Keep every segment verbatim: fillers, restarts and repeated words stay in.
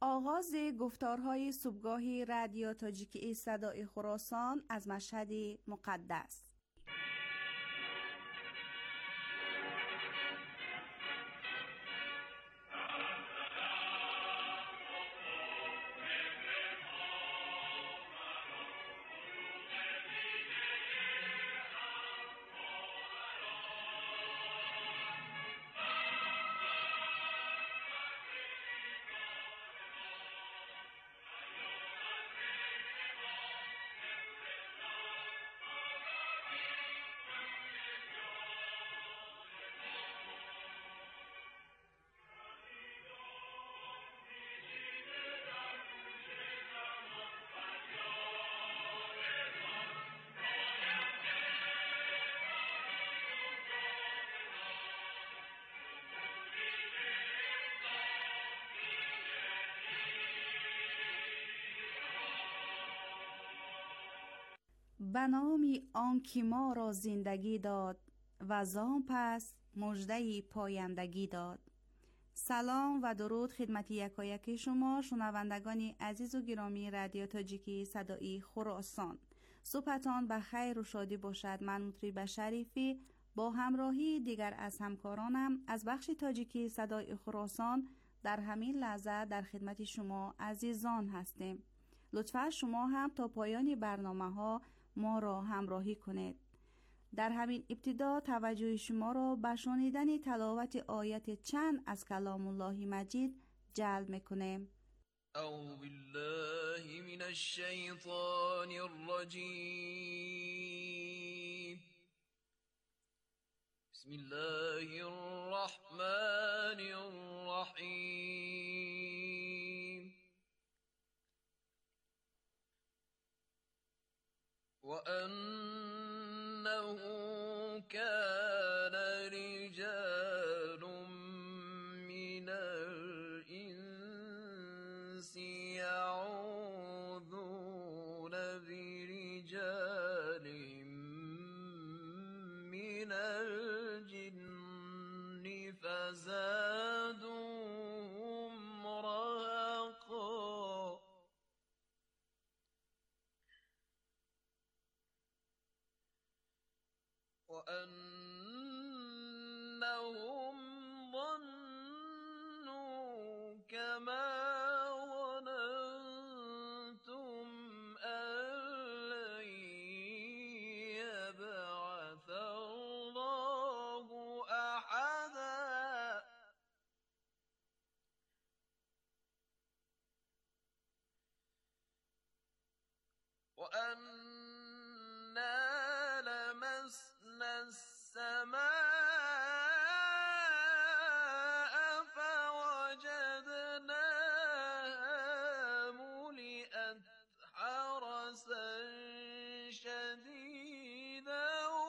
آغاز گفتارهای صبحگاهی رادیو تاجیکی صدای خراسان از مشهد مقدس. به نامی آن که ما را زندگی داد و زان پس مژده پایندگی داد. سلام و درود خدمت یکایک شما شنوندگان عزیز و گرامی رادیو تاجیکی صدای خراسان. صبحتان به خیر و شادی باشد. من مطرب شریفی با همراهی دیگر از همکارانم از بخش تاجیکی صدای خراسان در همین لحظه در خدمت شما عزیزان هستیم. لطفا شما هم تا پایان برنامه ها ما را همراهی کنید. در همین ابتدا توجه شما را به شنیدن تلاوت آیت چند از کلام الله مجید جلب می‌کنیم. اعوذ بالله من الشیطان الرجیم. بسم الله الرحمن الرحیم. وَأَنَّهُ كَانَ رِجَالٌ مِّنَ الْإِنسِ يَعُوذُونَ بِرِجَالٍ مِّنَ الْجِنِّ فَزَادُوهُمْ رَهَقًا. وَأَنَّهُمْ ظَنُّوا كَمَا ظَنَنتُمْ أَن لَّن يَبْعَثَ اللَّهُ أَحَدًا. وَأَنَّا لَمَسْنَا السَّمَاءَ فَوَجَدْنَاهَا مُلِئَتْ حَرَسًا شَدِيدًا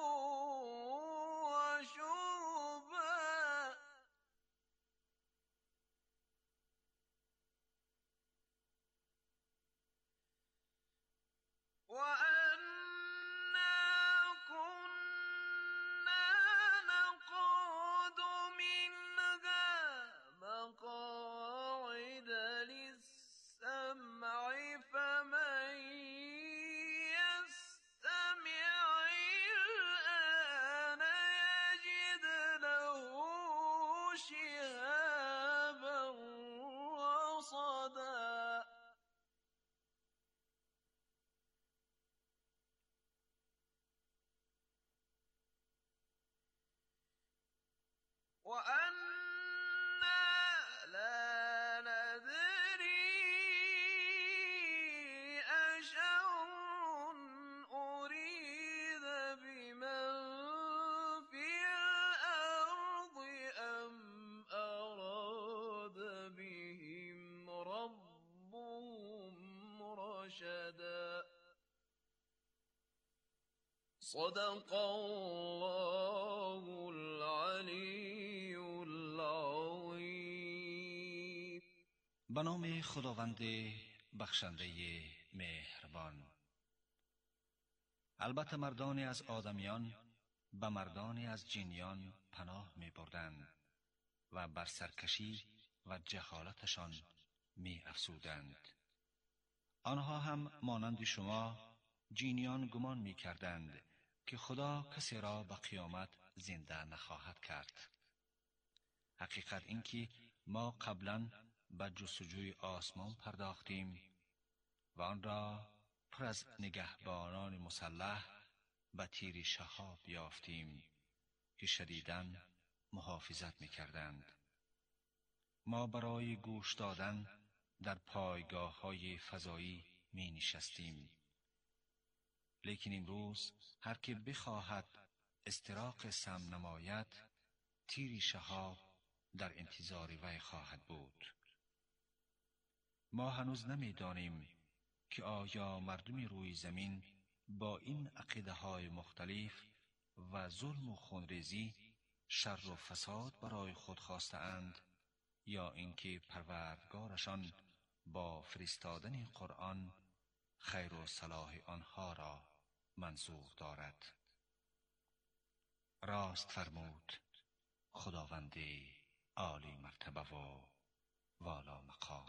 وَشُهُبًا. وَأَنَّا كُنَّا نَقْعُدُ مِنْهَا مَقَاعِدَ لِلسَّمْعِ فَمَن يَسْتَمِعِ الْآنَ يَجِدْ لَهُ شِهَابًا رَّصَدًا. وَأَنَّا لَا نَدْرِي أَشَرٌّ أُرِيدَ بِمَن فِي الْأَرْضِ أَمْ أَرَادَ بِهِمْ رَبُّهُمْ رَشَدًا. صدق الله العلی العظیم. به نام خداوند بخشنده مهربان. البته مردانی از آدمیان به مردانی از جنیان پناه می بردند و بر سرکشی و جهالتشان می افسودند. آنها هم مانند شما جینیان گمان می کردند که خدا کسی را به قیامت زنده نخواهد کرد. حقیقت این که ما قبلا به جستجوی آسمان پرداختیم و آن را پر از نگهبانان مسلح به تیر شهاب یافتیم که شدیداً محافظت می کردند. ما برای گوش دادن در پایگاه های فضایی می نشستیم. لیکن امروز هر که بخواهد استراق سم نماید، تیر شهاب در انتظار وی خواهد بود. ما هنوز نمی دانیم که آیا مردم روی زمین با این عقیده های مختلف و ظلم و خونریزی شر و فساد برای خود خواسته اند یا اینکه پروردگارشان با فرستادن قرآن خیر و صلاح آنها را منظور دارد. راست فرمود خداوند عالی مرتبه و والا مقام.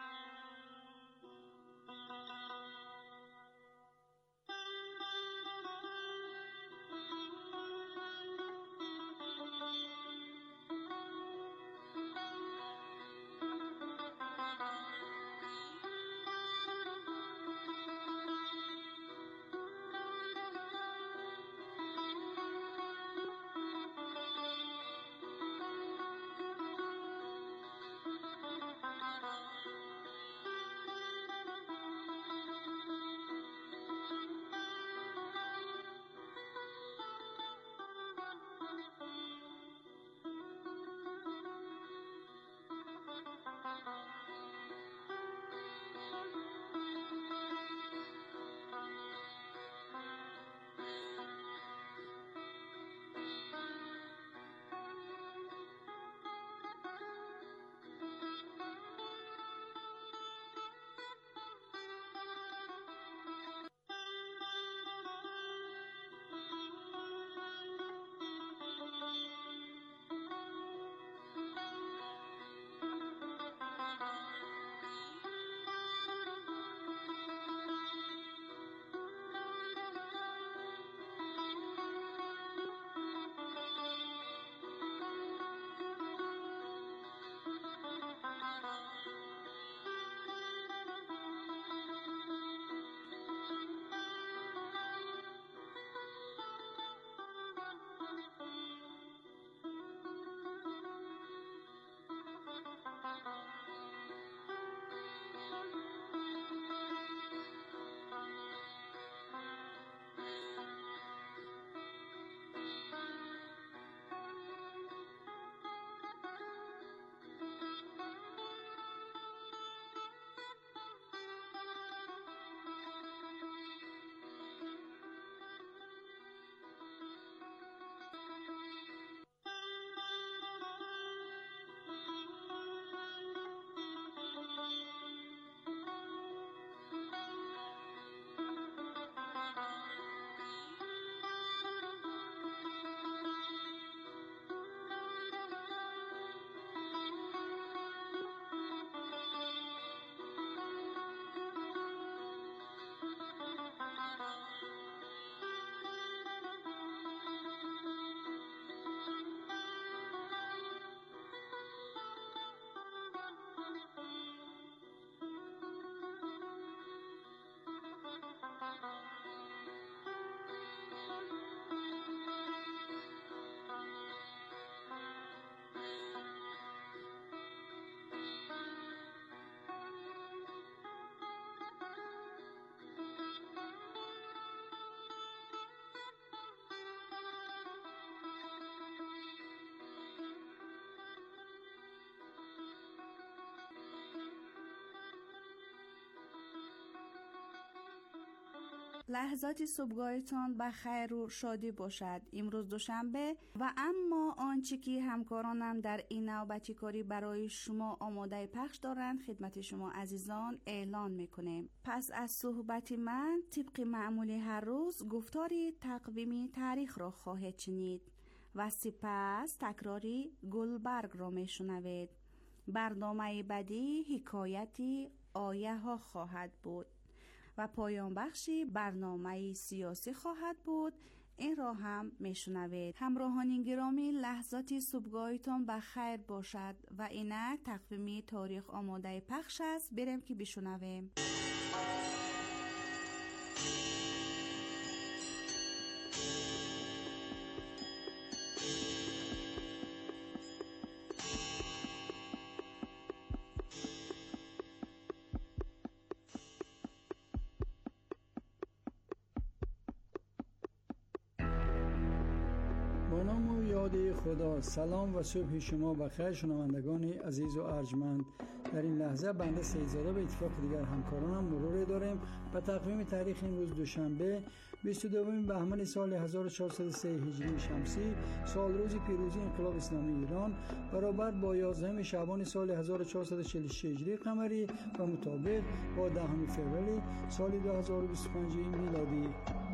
لحظات صبحگاهتان به خیر و شادی باشد. امروز دوشنبه و اما آنچه که همکارانم در این نوبتی کاری برای شما آماده پخش دارند خدمت شما عزیزان اعلان میکنیم. پس از صحبت من طبق معمول هر روز گفتاری تقویمی تاریخ را خواهید شنید و سپس تکراری گلبرگ را میشنوید. برنامه بعدی حکایتی آیه ها خواهد بود و پایان بخشی برنامه سیاسی خواهد بود. این را هم میشنوید. همراهان گرامی، لحظات صبحگاهتان بخیر باشد و اینک تقویم تاریخ آماده پخش است. بریم که بشنویم. با نام و یاد خدا. سلام و صبح شما بخیر شنوندگان عزیز و ارجمند. در این لحظه بنده سیدزاده به اتفاق دیگر همکارانم مرور داریم به تقویم تاریخ امروز دوشنبه بیست و دوم بهمن سال هزار و چهارصد و سه هجری شمسی، سال روز پیروزی انقلاب اسلامی ایران، برابر با یازدهم شعبان سال هزار و چهارصد و چهل و شش هجری قمری و مطابق با دهم فوریه سال دو هزار و بیست و پنج میلادی.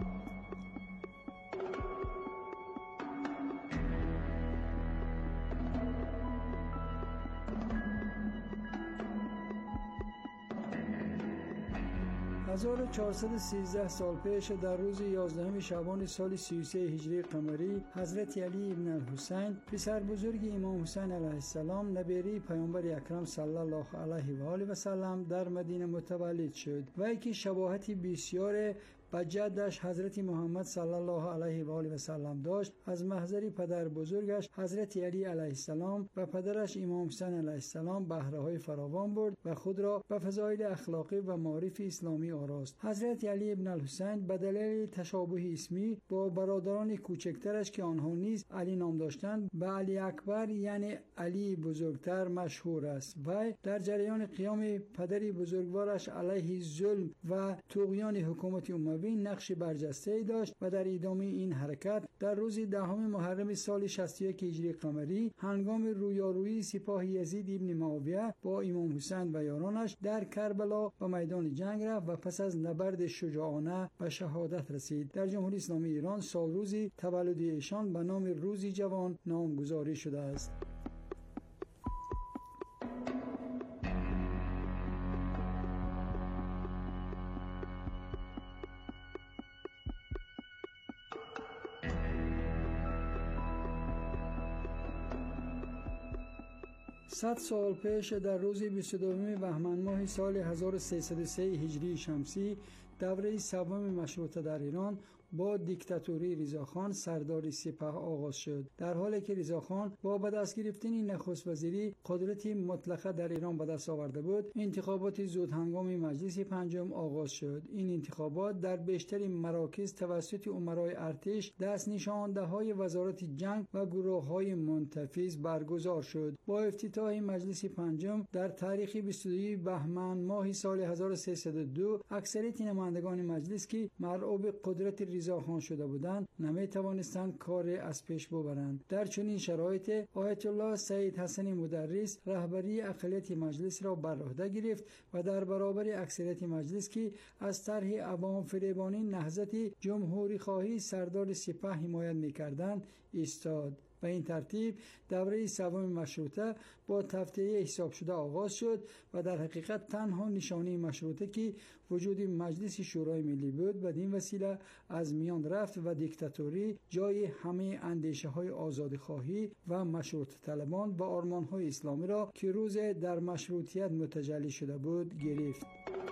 هزار و چهارصد و سیزده سال پیش در روز یازدهم شعبان سال سی و سه هجری قمری، حضرت علی ابن الحسین پسر بزرگ امام حسین علیه السلام نبیره پیامبر اکرم صلی الله علیه و آله و سلم در مدینه متولد شد. وی که شباهتی بسیار با جدش حضرت محمد صلی الله علیه و آله و سلم داشت، از محضر پدر بزرگش حضرت علی علیه السلام و پدرش امام حسین علیه السلام بهره‌های فراوان برد و خود را به فضایل اخلاقی و معارف اسلامی آراست. حضرت علی ابن الحسین به دلیل تشابه اسمی با برادران کوچکترش که آنها نیز علی نام داشتند به علی اکبر یعنی علی بزرگتر مشهور است. و در جریان قیام پدر بزرگوارش علیه ظلم و طغیان حکومت اموی نقش برجسته‌ای داشت و در ادامه این حرکت در روز دهم محرم سال شصت و یک هجری قمری هنگام رویارویی سپاه یزید ابن معاویه با امام حسین و یارانش در کربلا به میدان جنگ رفت و پس از نبرد شجاعانه به شهادت رسید. در جمهوری اسلامی ایران سال روزی تولد ایشان به نام روزی جوان نامگذاری شده است. صد سال پیش در روز بیست و دوم بهمن ماه سال هزار و سیصد و سه هجری شمسی، دوره سوم مشروطه در ایران با دیکتاتوری رضاخان سردار سپاه آغاز شد. در حالی که رضاخان با به دست گرفتن نخست وزیری قدرت مطلقه در ایران به دست آورده بود، انتخابات زود هنگام مجلس پنجم آغاز شد. این انتخابات در بیشتر مراکز توسط امرای ارتش، دست نشانده‌های وزارت جنگ و گروه‌های منتفض برگزار شد. با افتتاح مجلس پنجم در تاریخ بیست و دو بهمن ماه سال هزار و سیصد و دو، اکثریت نمایندگان مجلس که مرعوب قدرت رضاخان شده بودند نمی توانستند کار از پیش ببرند. در چنین شرایط آیت الله سید حسن مدرس رهبری اقلیت مجلس را بر عهده گرفت و در برابر اکثریت مجلس که از طرح عوام فریبانی نهضت جمهوری خواهی سردار سپاه حمایت می‌کردند ایستاد. و این ترتیب دوره سوم مشروطه با تفتیه حساب شده آغاز شد و در حقیقت تنها نشانه مشروطه که وجود مجلس شورای ملی بود بدین وسیله از میان رفت و دیکتاتوری جای همه اندیشه های آزادی خواهی و مشروط طلبان و آرمان های اسلامی را که روز در مشروطیت متجلی شده بود گرفت.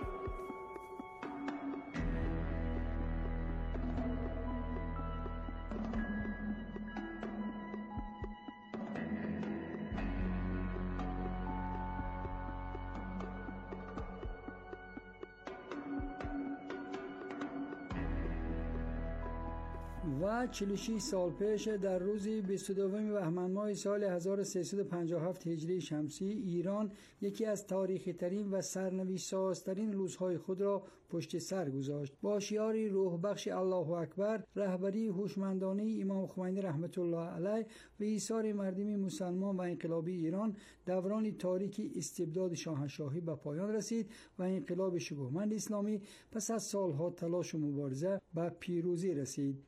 و چهل و شش سال پیش در روز بیست و دوم بهمن ماه سال هزار و سیصد و پنجاه و هفت هجری شمسی، ایران یکی از تاریخی ترین و سرنوشت سازترین روزهای خود را پشت سر گذاشت. با شعار روح بخش الله اکبر، رهبری هوشمندانه امام خمینی رحمت الله علیه و ایثار مردم مسلمان و انقلابی ایران، دوران تاریک استبداد شاهنشاهی به پایان رسید و انقلاب شکوهمند اسلامی پس از سالها تلاش و مبارزه به پیروزی رسید. در این روز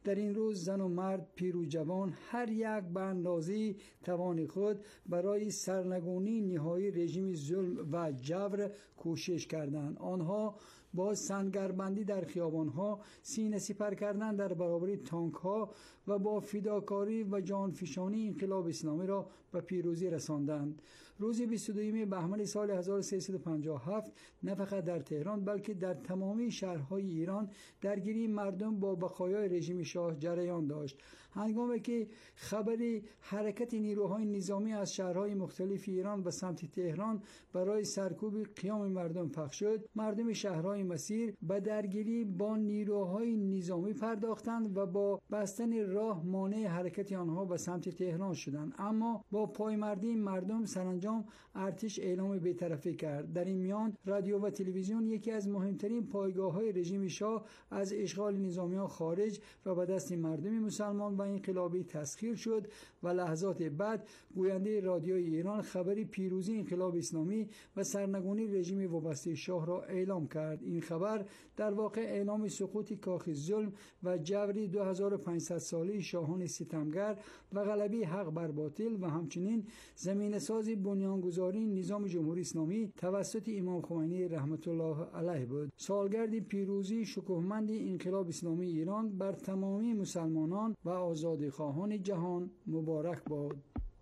روز زن و مرد، پیر و جوان، هر یک به اندازه توان خود برای سرنگونی نهایی رژیم ظلم و جبر کوشش کردند. آنها با سنگربندی در خیابانها، سینه سپر کردن در برابر تانکها و با فداکاری و جانفشانی انقلاب اسلامی را به پیروزی رساندند. روز بیست و دوم بهمن سال هزار و سیصد و پنجاه و هفت نه فقط در تهران بلکه در تمامی شهرهای ایران درگیری مردم با بقایای رژیم شاه جریان داشت. هنگامی که خبر حرکت نیروهای نظامی از شهرهای مختلف ایران به سمت تهران برای سرکوب قیام مردم پخش شد، مردم شهرهای مسیر به درگیری با نیروهای نظامی پرداختند و با بستن راه مانع حرکت آنها به سمت تهران شدند. اما با پایمردی مردم سرانجام ارتش اعلام بی‌طرفی کرد. در این میان رادیو و تلویزیون یکی از مهمترین پایگاه‌های رژیم شاه از اشغال نظامیان خارج و به دست مردم مسلمان و انقلابی تسخیر شد و لحظات بعد گوینده رادیوی ایران خبر پیروزی انقلاب اسلامی و سرنگونی رژیم وابسته شاه را اعلام کرد. این خبر در واقع اعلام سقوط کاخ ظلم و جبر دو هزار و پانصد ساله شاهان ستمگر و غلبه حق بر باطل و همچنین زمینه ساز بنیانگذاری نظام جمهوری اسلامی توسط امام خمینی رحمت الله علیه بود. سالگرد پیروزی شکوهمند انقلاب اسلامی ایران بر تمامی مسلمانان و آزادیخواهان جهان مبارک باد.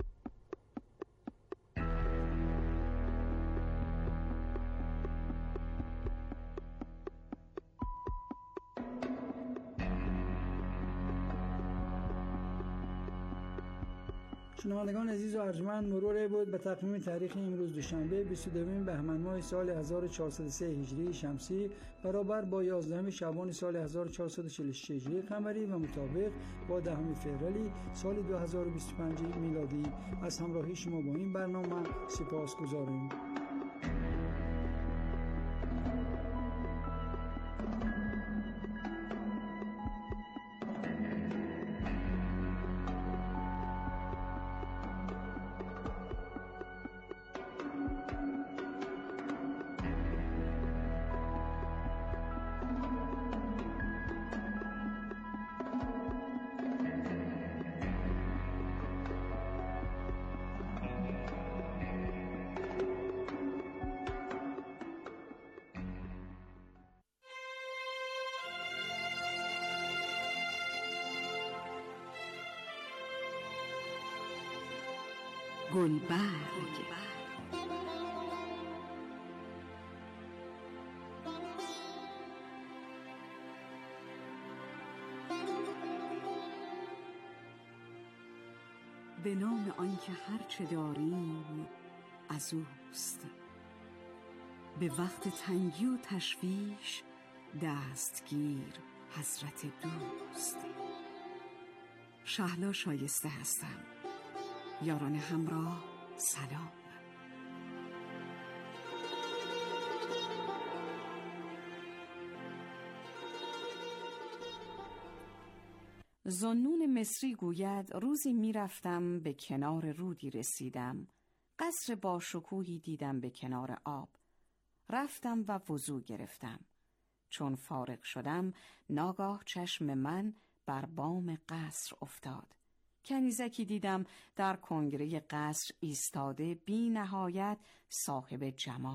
شنوندگان عزیز و ارجمند، مرور بود به تقویم تاریخ امروز دوشنبه بیست و دوم بهمن ماه سال هزار و چهارصد و سه هجری شمسی برابر با یازدهم شعبان سال هزار و چهارصد و چهل و شش هجری قمری و مطابق با دهم فوریه سال دو هزار و بیست و پنج میلادی. از همراهی شما با این برنامه سپاسگزاریم. گلبرگ به نام آنکه هر چه داریم از اوست، به وقت تنگی و تشویش دستگیر حضرت دوست. شهلا شایسته هستم. یاران همراه سلام. ذوالنون مصری گوید روزی می رفتم به کنار رودی رسیدم، قصر با شکوهی دیدم به کنار آب. رفتم و وضو گرفتم. چون فارغ شدم ناگاه چشم من بر بام قصر افتاد. کنیزکی دیدم در کنگره قصر ایستاده، بی نهایت صاحب جمال.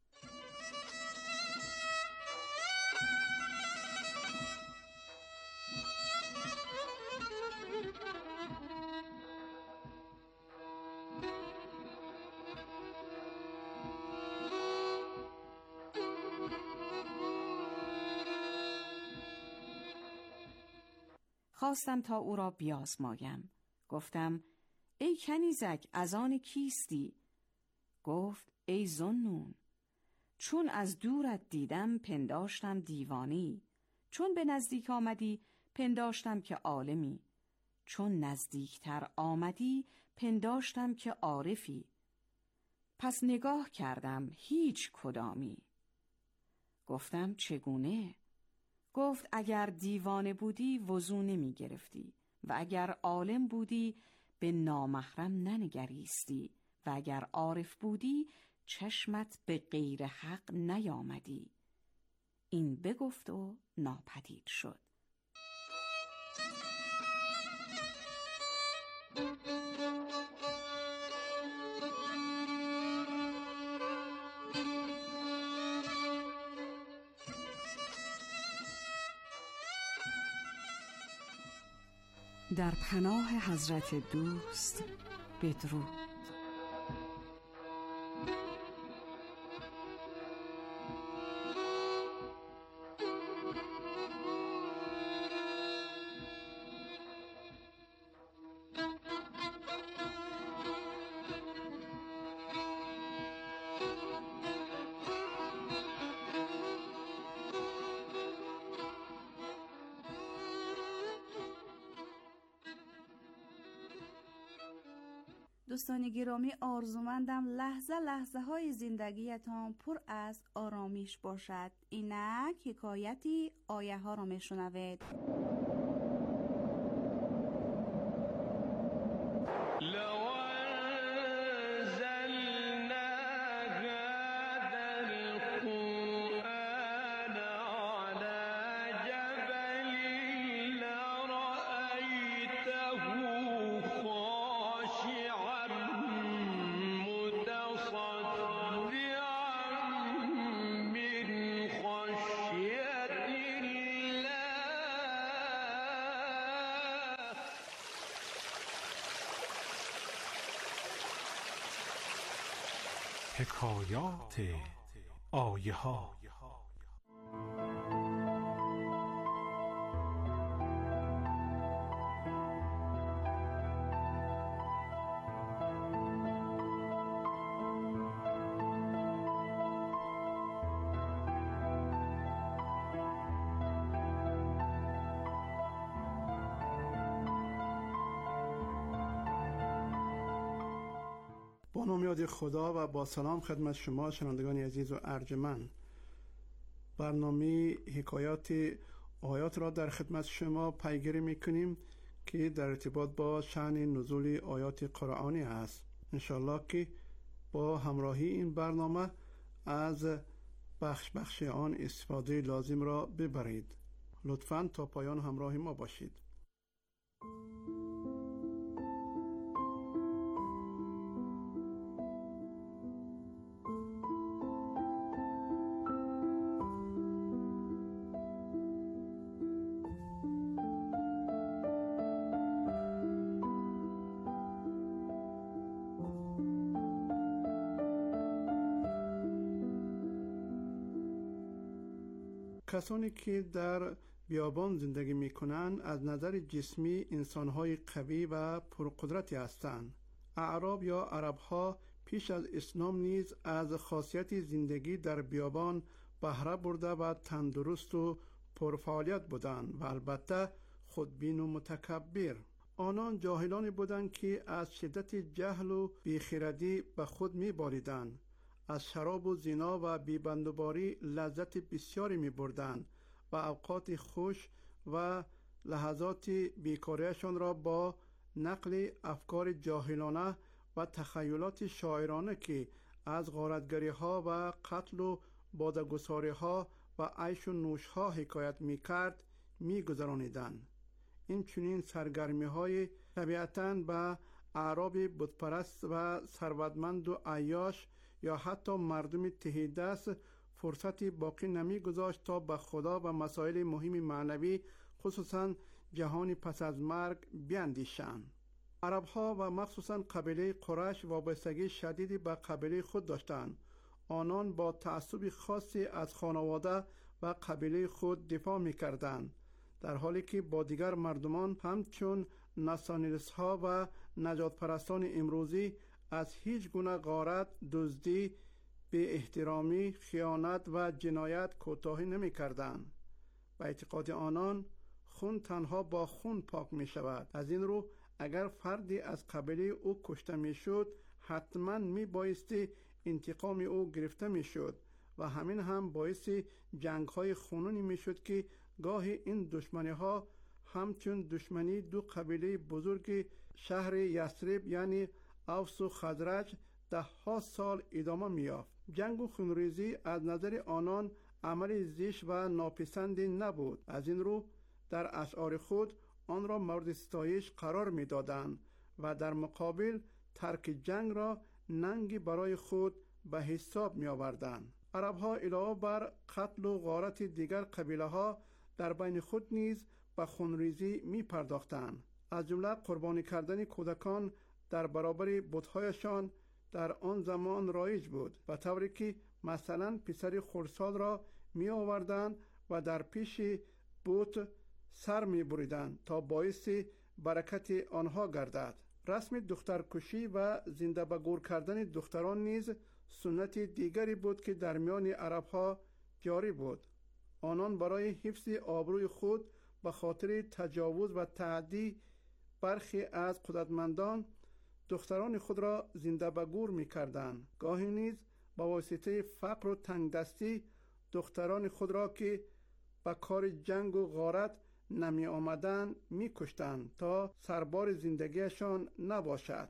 خواستم تا او را بیازمایم. گفتم ای کنیزک، از آن کیستی؟ گفت ای ذوالنون، چون از دورت دیدم پنداشتم دیوانی، چون به نزدیک آمدی پنداشتم که عالمی، چون نزدیکتر آمدی پنداشتم که عارفی. پس نگاه کردم هیچ کدامی. گفتم چگونه؟ گفت اگر دیوانه بودی وضو نمی گرفتی و اگر عالم بودی به نامحرم ننگریستی و اگر عارف بودی چشمت به غیر حق نیامدی. این بگفت و ناپدید شد. در پناه حضرت دوست بدرود. دوستان گرامی، آرزومندم لحظه لحظه های زندگیتان پر از آرامش باشد. اینک حکایتی آیه ها رو میشنوید. حکایات آیه ها. با نام یاد خدا و با سلام خدمت شما شنوندگان عزیز و ارجمند. برنامه حکایات آیات را در خدمت شما پیگیری میکنیم که در ارتباط با شأن نزول آیات قرآنی است. انشالله که با همراهی این برنامه از بخش بخش آن استفاده لازم را ببرید. لطفاً تا پایان همراه ما باشید. کسانی که در بیابان زندگی می کنند از نظر جسمی انسان‌های قوی و پرقدرتی هستند. اعراب یا عرب‌ها پیش از اسلام نیز از خاصیت زندگی در بیابان بهره برده و تندرست و پرفعالیت بودند و البته خودبین و متکبر. آنان جاهلانی بودند که از شدت جهل و بیخردی به خود می بالیدند. از شراب و زنا و بیبندوباری لذت بسیاری می بردند و اوقات خوش و لحظات بیکاریشان را با نقل افکار جاهلانه و تخیلات شاعرانه که از غارتگری ها و قتل و بادگساری ها و عیش و نوش ها حکایت می کرد می گذرانیدند. این چنین سرگرمی های طبیعتاً به اعراب بتپرست و ثروتمند و عیاش یا حتی مردم تهیدست فرصتی باقی نمی گذاشت تا به خدا و مسائل مهم معنوی خصوصاً جهان پس از مرگ بیندیشند. عرب ها و مخصوصاً قبیله قریش وابستگی شدیدی به قبیله خود داشتند. آنان با تعصب خاصی از خانواده و قبیله خود دفاع می کردند، در حالی که با دیگر مردمان همچون ناسانیلس ها و نجات پرستان امروزی از هیچ گونه غارت، دزدی، بی احترامی، خیانت و جنایت کوتاهی نمی کردند. به اعتقاد آنان خون تنها با خون پاک می شود. از این رو اگر فردی از قبیله او کشته می شد حتما می بایستی انتقام او گرفته می شد و همین هم باعث جنگ های خونونی می شد که گاهی این دشمنی ها همچون دشمنی دو قبیله بزرگ شهر یثرب یعنی اوس و خزرج ده ها سال ادامه می یافت. جنگ و خونریزی از نظر آنان عمل زشت و ناپسندی نبود. از این رو در اشعار خود آن را مورد ستایش قرار می دادند و در مقابل ترک جنگ را ننگی برای خود به حساب می آوردند. عرب ها علاوه بر قتل و غارت دیگر قبیله ها در بین خود نیز به خونریزی می پرداختند. از جمله قربانی کردن کودکان در برابر بت‌هایشان در آن زمان رایج بود، به طوری که مثلا پسر خردسال را می آوردند و در پیش بت سر می بریدند تا باعث برکت آنها گردد. رسم دخترکشی و زنده به گور کردن دختران نیز سنت دیگری بود که در میان عرب ها جاری بود. آنان برای حفظ آبروی خود به خاطر تجاوز و تعدی برخی از قدرتمندان دختران خود را زنده به گور می کردند. گاهی نیز با واسطه فقر و تنگدستی دختران خود را که به کار جنگ و غارت نمی آمدند می کشتند تا سربار زندگیشان نباشد.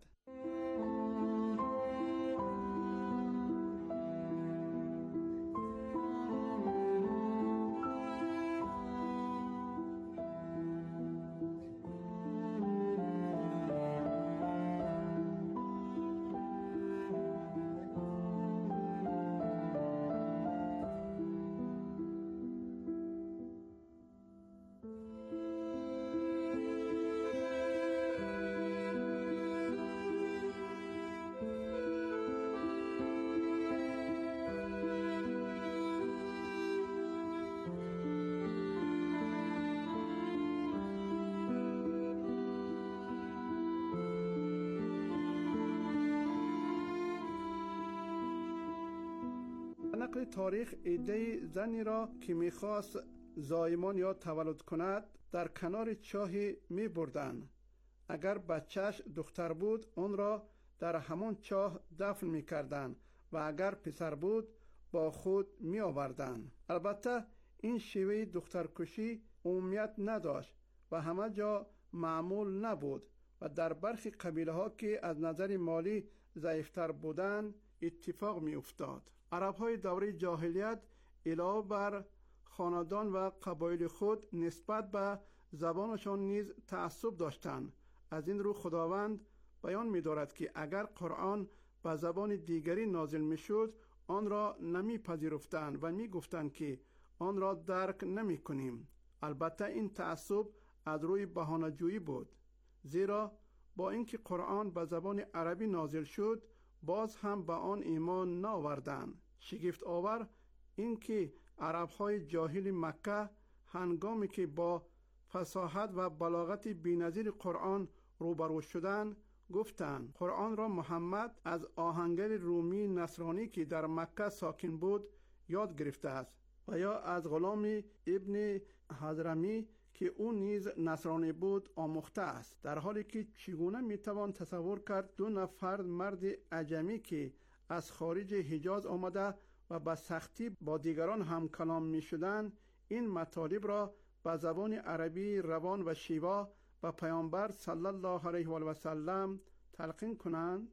نقل تاریخ ایده زنی را که میخواست زایمان یا تولد کند در کنار چاهی می بردن. اگر بچهش دختر بود اون را در همون چاه دفن می کردن و اگر پسر بود با خود می آوردن. البته این شیوه دخترکشی عمومیت نداشت و همه جا معمول نبود و در برخی قبیله ها که از نظر مالی ضعیفتر بودند اتفاق می افتاد. عرب های دوره جاهلیت علاوه بر خاندان و قبایل خود نسبت به زبانشان نیز تعصب داشتند. از این رو خداوند بیان می دارد که اگر قرآن به زبان دیگری نازل می شد آن را نمی پذیرفتند و می گفتند که آن را درک نمی کنیم. البته این تعصب از روی بهانه‌جویی بود، زیرا با اینکه قرآن به زبان عربی نازل شد باز هم به آن ایمان نآوردند. شگفت آور اینکه عرب‌های جاهل مکه هنگامی که با فصاحت و بلاغت بی‌نظیر قرآن روبرو شدند گفتند قرآن را محمد از آهنگر رومی نصرانی که در مکه ساکن بود یاد گرفته است و یا از غلام ابن حضرمی که او نیز نصرانی بود آموخته است. در حالی که چگونه میتوان تصور کرد دو نفر مرد عجمی که از خارج حجاز آمده و به سختی با دیگران هم کلام می شدند این مطالب را به زبان عربی روان و شیوا و پیامبر صلی الله علیه و و سلم تلقین کنند؟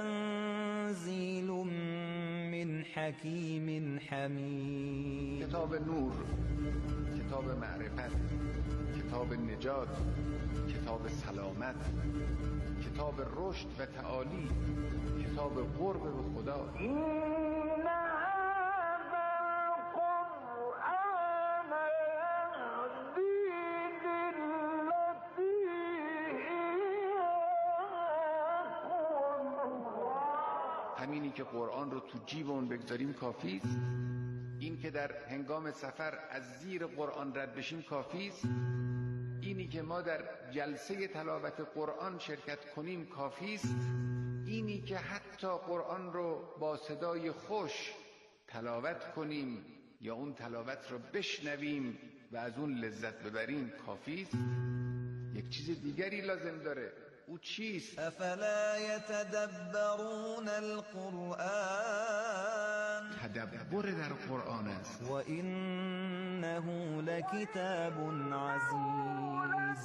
تنزیل من حکیم حمید. کتاب نور، کتاب معرفت، کتاب نجات، کتاب سلامت، کتاب رشد و تعالی، کتاب قرب به خدا. همینی که قرآن رو تو جیبمون بگذاریم کافی است. این که در هنگام سفر از زیر قرآن رد بشیم کافی است. اینی که ما در جلسه تلاوت قرآن شرکت کنیم کافی است. اینی که حتی قرآن رو با صدای خوش تلاوت کنیم یا اون تلاوت رو بشنویم و از اون لذت ببریم کافی است. یک چیز دیگری لازم داره. او چیست؟ افلا یتدبرون القرآن. تدبر در قرآن است. و انه لکتاب عزیز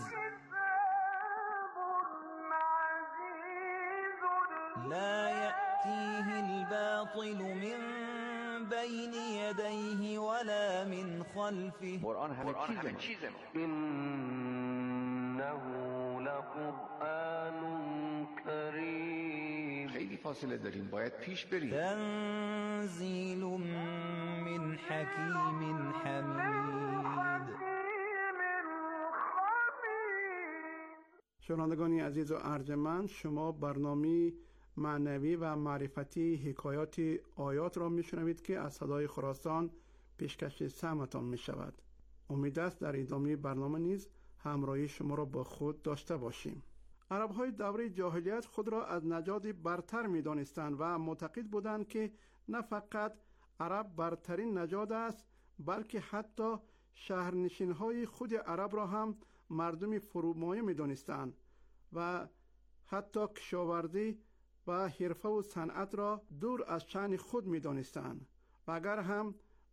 لا یأتیه الباطل من بین یدیه ولا من خلفه. قرآن همه چیزه. إنه لقرآن حریم. خیلی فاصله داریم، باید پیش بریم. تنزیل من حکیم حمید. شنوندگان عزیز و ارجمند، شما برنامه معنوی و معرفتی حکایات آیات را میشنوید که از صدای خراسان پیشکش سمتان می شود. امید است در ادامه برنامه نیز همراهی شما را با خود داشته باشیم. عرب های دوره جاهلیت خود را از نژاد برتر می دانستند و معتقد بودند که نه فقط عرب برترین نژاد است، بلکه حتی شهرنشین های خود عرب را هم مردم فرومایه می دانستند و حتی کشاورزی و حرفه و صنعت را دور از شأن خود می دانستند و اگر هم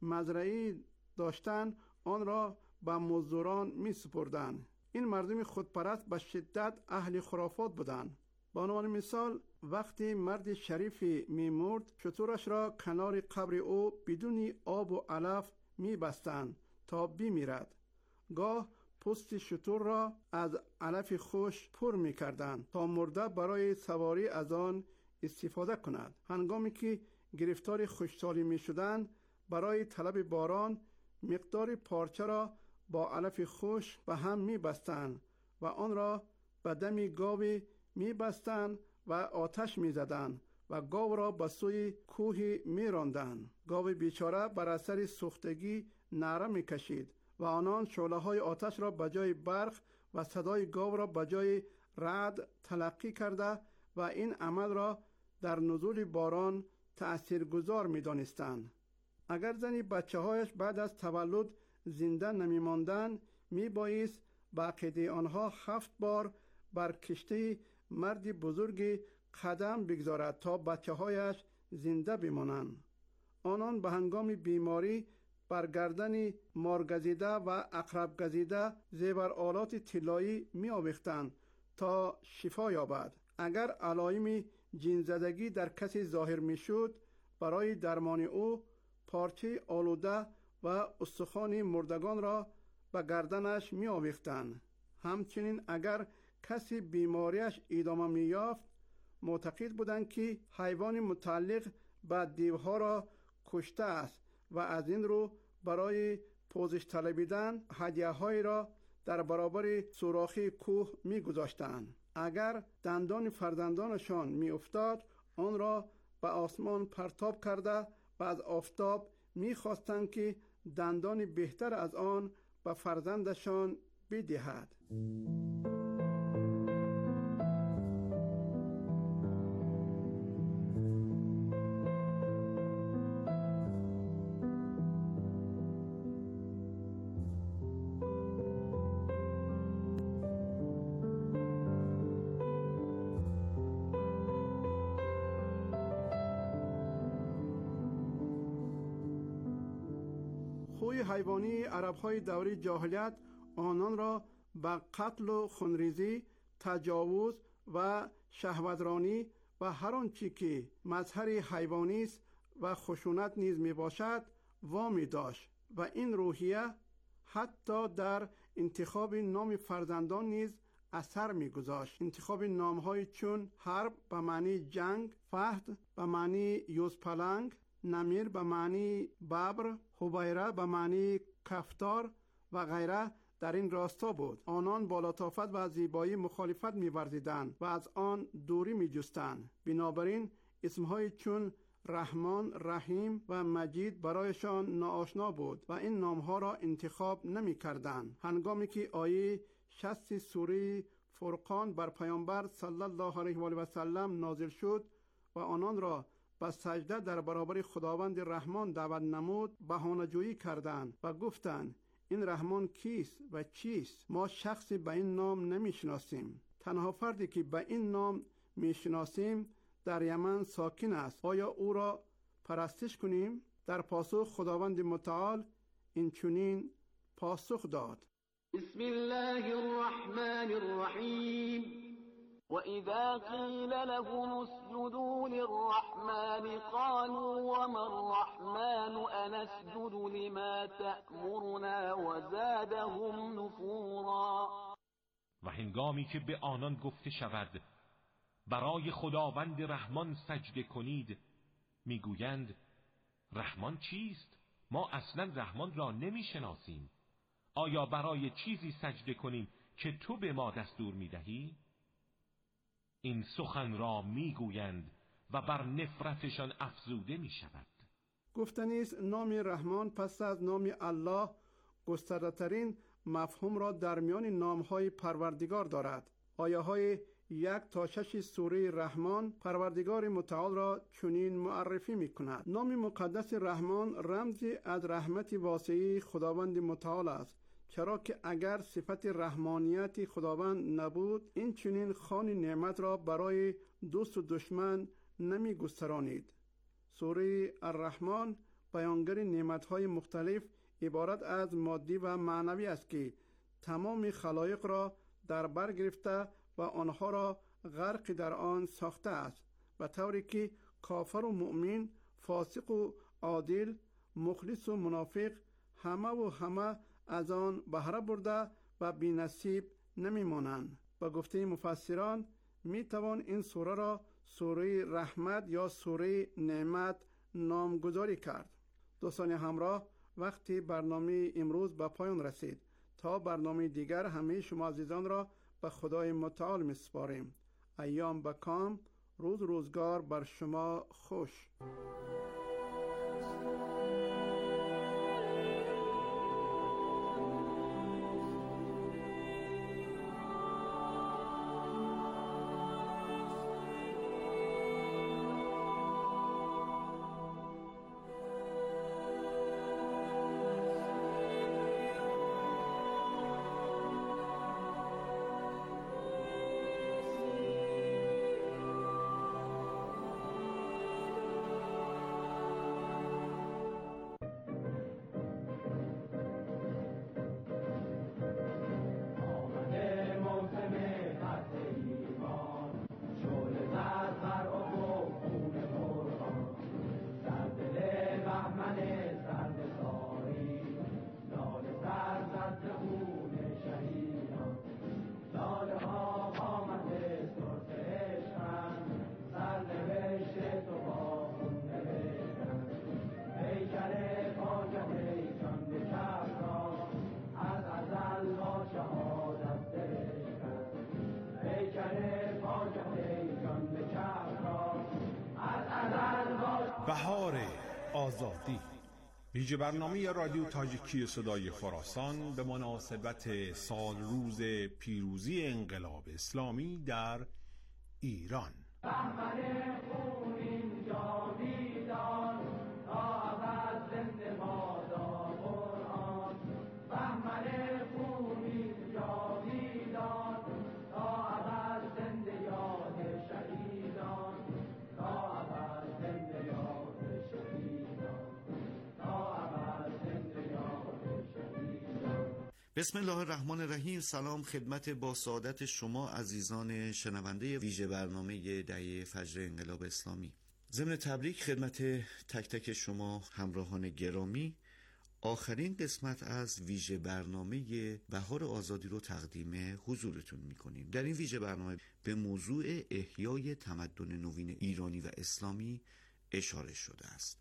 مزرعی داشتند آن را به مزدوران می سپردند. این مردم خودپرست به شدت اهل خرافات بودند. به عنوان مثال وقتی مرد شریفی می مرد، شترش را کنار قبر او بدون آب و علف می بستند تا بمیرد. گاه پوست شتر را از علف خوش پر می کردند تا مرده برای سواری از آن استفاده کند. هنگامی که گرفتار خشکسالی می شدند، برای طلب باران مقدار پارچه را با علف خوش به هم می بستند و آن را به دم گاوی می بستند و آتش می زدند و گاو را به سوی کوه می راندند. گاو بیچاره بر اثر سوختگی نعره می کشید و آنان شعله های آتش را به جای برق و صدای گاو را به جای رعد تلقی کرده و این عمل را در نزول باران تأثیرگذار می دانستند. اگر زنی بچه هایش بعد از تولد زنده نمی ماندن، می بایست به عقیده آنها هفت بار بر کشته مرد بزرگی قدم بگذارد تا بچه هایش زنده بمانند. آنان به هنگام بیماری بر گردن مارگزیده و عقرب گزیده زیور آلات طلایی می آویختند تا شفا یابد. اگر علائم جن‌زدگی در کسی ظاهر می شد، برای درمان او پارچه آلوده و استخوان مردگان را به گردنش می آویختند. همچنین اگر کسی بیماریش ادامه می یافت، معتقد بودند که حیوان متعلق به دیوها را کشته است و از این رو برای پوزش طلبیدن هدیه های را در برابر سوراخی کوه می گذاشتند. اگر دندان فرزندانشان می افتاد، آن را به آسمان پرتاب کرده و از آفتاب می خواستند که دندان بهتر از آن به فرزندشان بدهد. خوی حیوانی عرب‌های دوره جاهلیت آنان را به قتل و خونریزی، تجاوز و شهوترانی و هر آنچه که مظهر حیوانی است و خشونت نیز می باشد وامی داشت و این روحیه حتی در انتخاب نام فرزندان نیز اثر می گذاشت. انتخاب نام‌های چون حرب به معنی جنگ، فهد به معنی یوزپلنگ، نمیر به معنی ببر، حبیره به معنی کفتار و غیره در این راستا بود. آنان با لطافت و زیبایی مخالفت می‌ورزیدند و از آن دوری می‌جستند. بنابراین اسمهای چون رحمان، رحیم و مجید برایشان ناآشنا بود و این نامها را انتخاب نمی‌کردند. هنگامی که آیه شصت سوره فرقان بر پیامبر صلی الله علیه و آله و سلم نازل شد و آنان را به سجده در برابر خداوند رحمان دعوت نمود، بهانه‌جویی کردند و گفتند این رحمان کیست و چیست؟ ما شخصی به این نام نمی‌شناسیم. تنها فردی که به این نام می‌شناسیم در یمن ساکن است. آیا او را پرستش کنیم؟ در پاسخ خداوند متعال این چنین پاسخ داد: بسم الله الرحمن الرحیم وَإِذَا قِيلَ لَهُمُ اسْجُدُوا لِلرَّحْمَنِ قَالُوا وَمَا الرَّحْمَنُ أَنَسْجُدُ لِمَا تَأْمُرُنَا وَزَادَهُمْ نُفُورًا. و هنگامی که به آنان گفته شود برای خداوند رحمان سجده کنید. میگویند رحمان چیست؟ ما اصلا رحمان را نمیشناسیم. آیا برای چیزی سجده کنیم که تو به ما دستور میدهی؟ این سخن را میگویند و بر نفرتشان افزوده میشود. گفتنی است نام رحمان پس از نام الله گسترده‌ترین مفهوم را در میان نام‌های پروردگار دارد. آیه‌های یک تا شش سوره رحمان پروردگار متعال را چنین معرفی می‌کند: نام مقدس رحمان رمزی از رحمت واسعی خداوند متعال است، چرا که اگر صفت رحمانیت خداوند نبود این چنین خوان نعمت را برای دوست و دشمن نمی‌گسترانید. سوره الرحمن بیانگر نعمت‌های مختلف عبارت از مادی و معنوی است که تمام خلایق را در بر گرفته و آنها را غرق در آن ساخته است، و طوری که کافر و مؤمن، فاسق و عادل، مخلص و منافق همه و همه از آن بهره برده و بی نصیب نمیمانند. با گفته مفسران می توان این سوره را سوره رحمت یا سوره نعمت نامگذاری کرد. دوستان همراه، وقتی برنامه امروز به پایان رسید. تا برنامه دیگر همه شما عزیزان را به خدای متعال می‌سپاریم. ایام بکام، روز روزگار بر شما خوش. بهار آزادی، ویژه برنامه رادیو تاجیکی صدای خراسان به مناسبت سال روز پیروزی انقلاب اسلامی در ایران. بهمن خونین جاویدان تا ابد زنده بادا قرآن. بهمن خونین جاویدان تا ابد زنده یاد شهیدان. تا ابد زنده یاد شهیدان. تا ابد زنده یاد شهیدان. بسم الله الرحمن الرحیم. سلام خدمت با سعادت شما عزیزان شنونده ویژه برنامه دهه فجر انقلاب اسلامی. ضمن تبریک خدمت تک تک شما همراهان گرامی، آخرین قسمت از ویژه برنامه بهار آزادی رو تقدیم حضورتون میکنیم. در این ویژه برنامه به موضوع احیای تمدن نوین ایرانی و اسلامی اشاره شده است.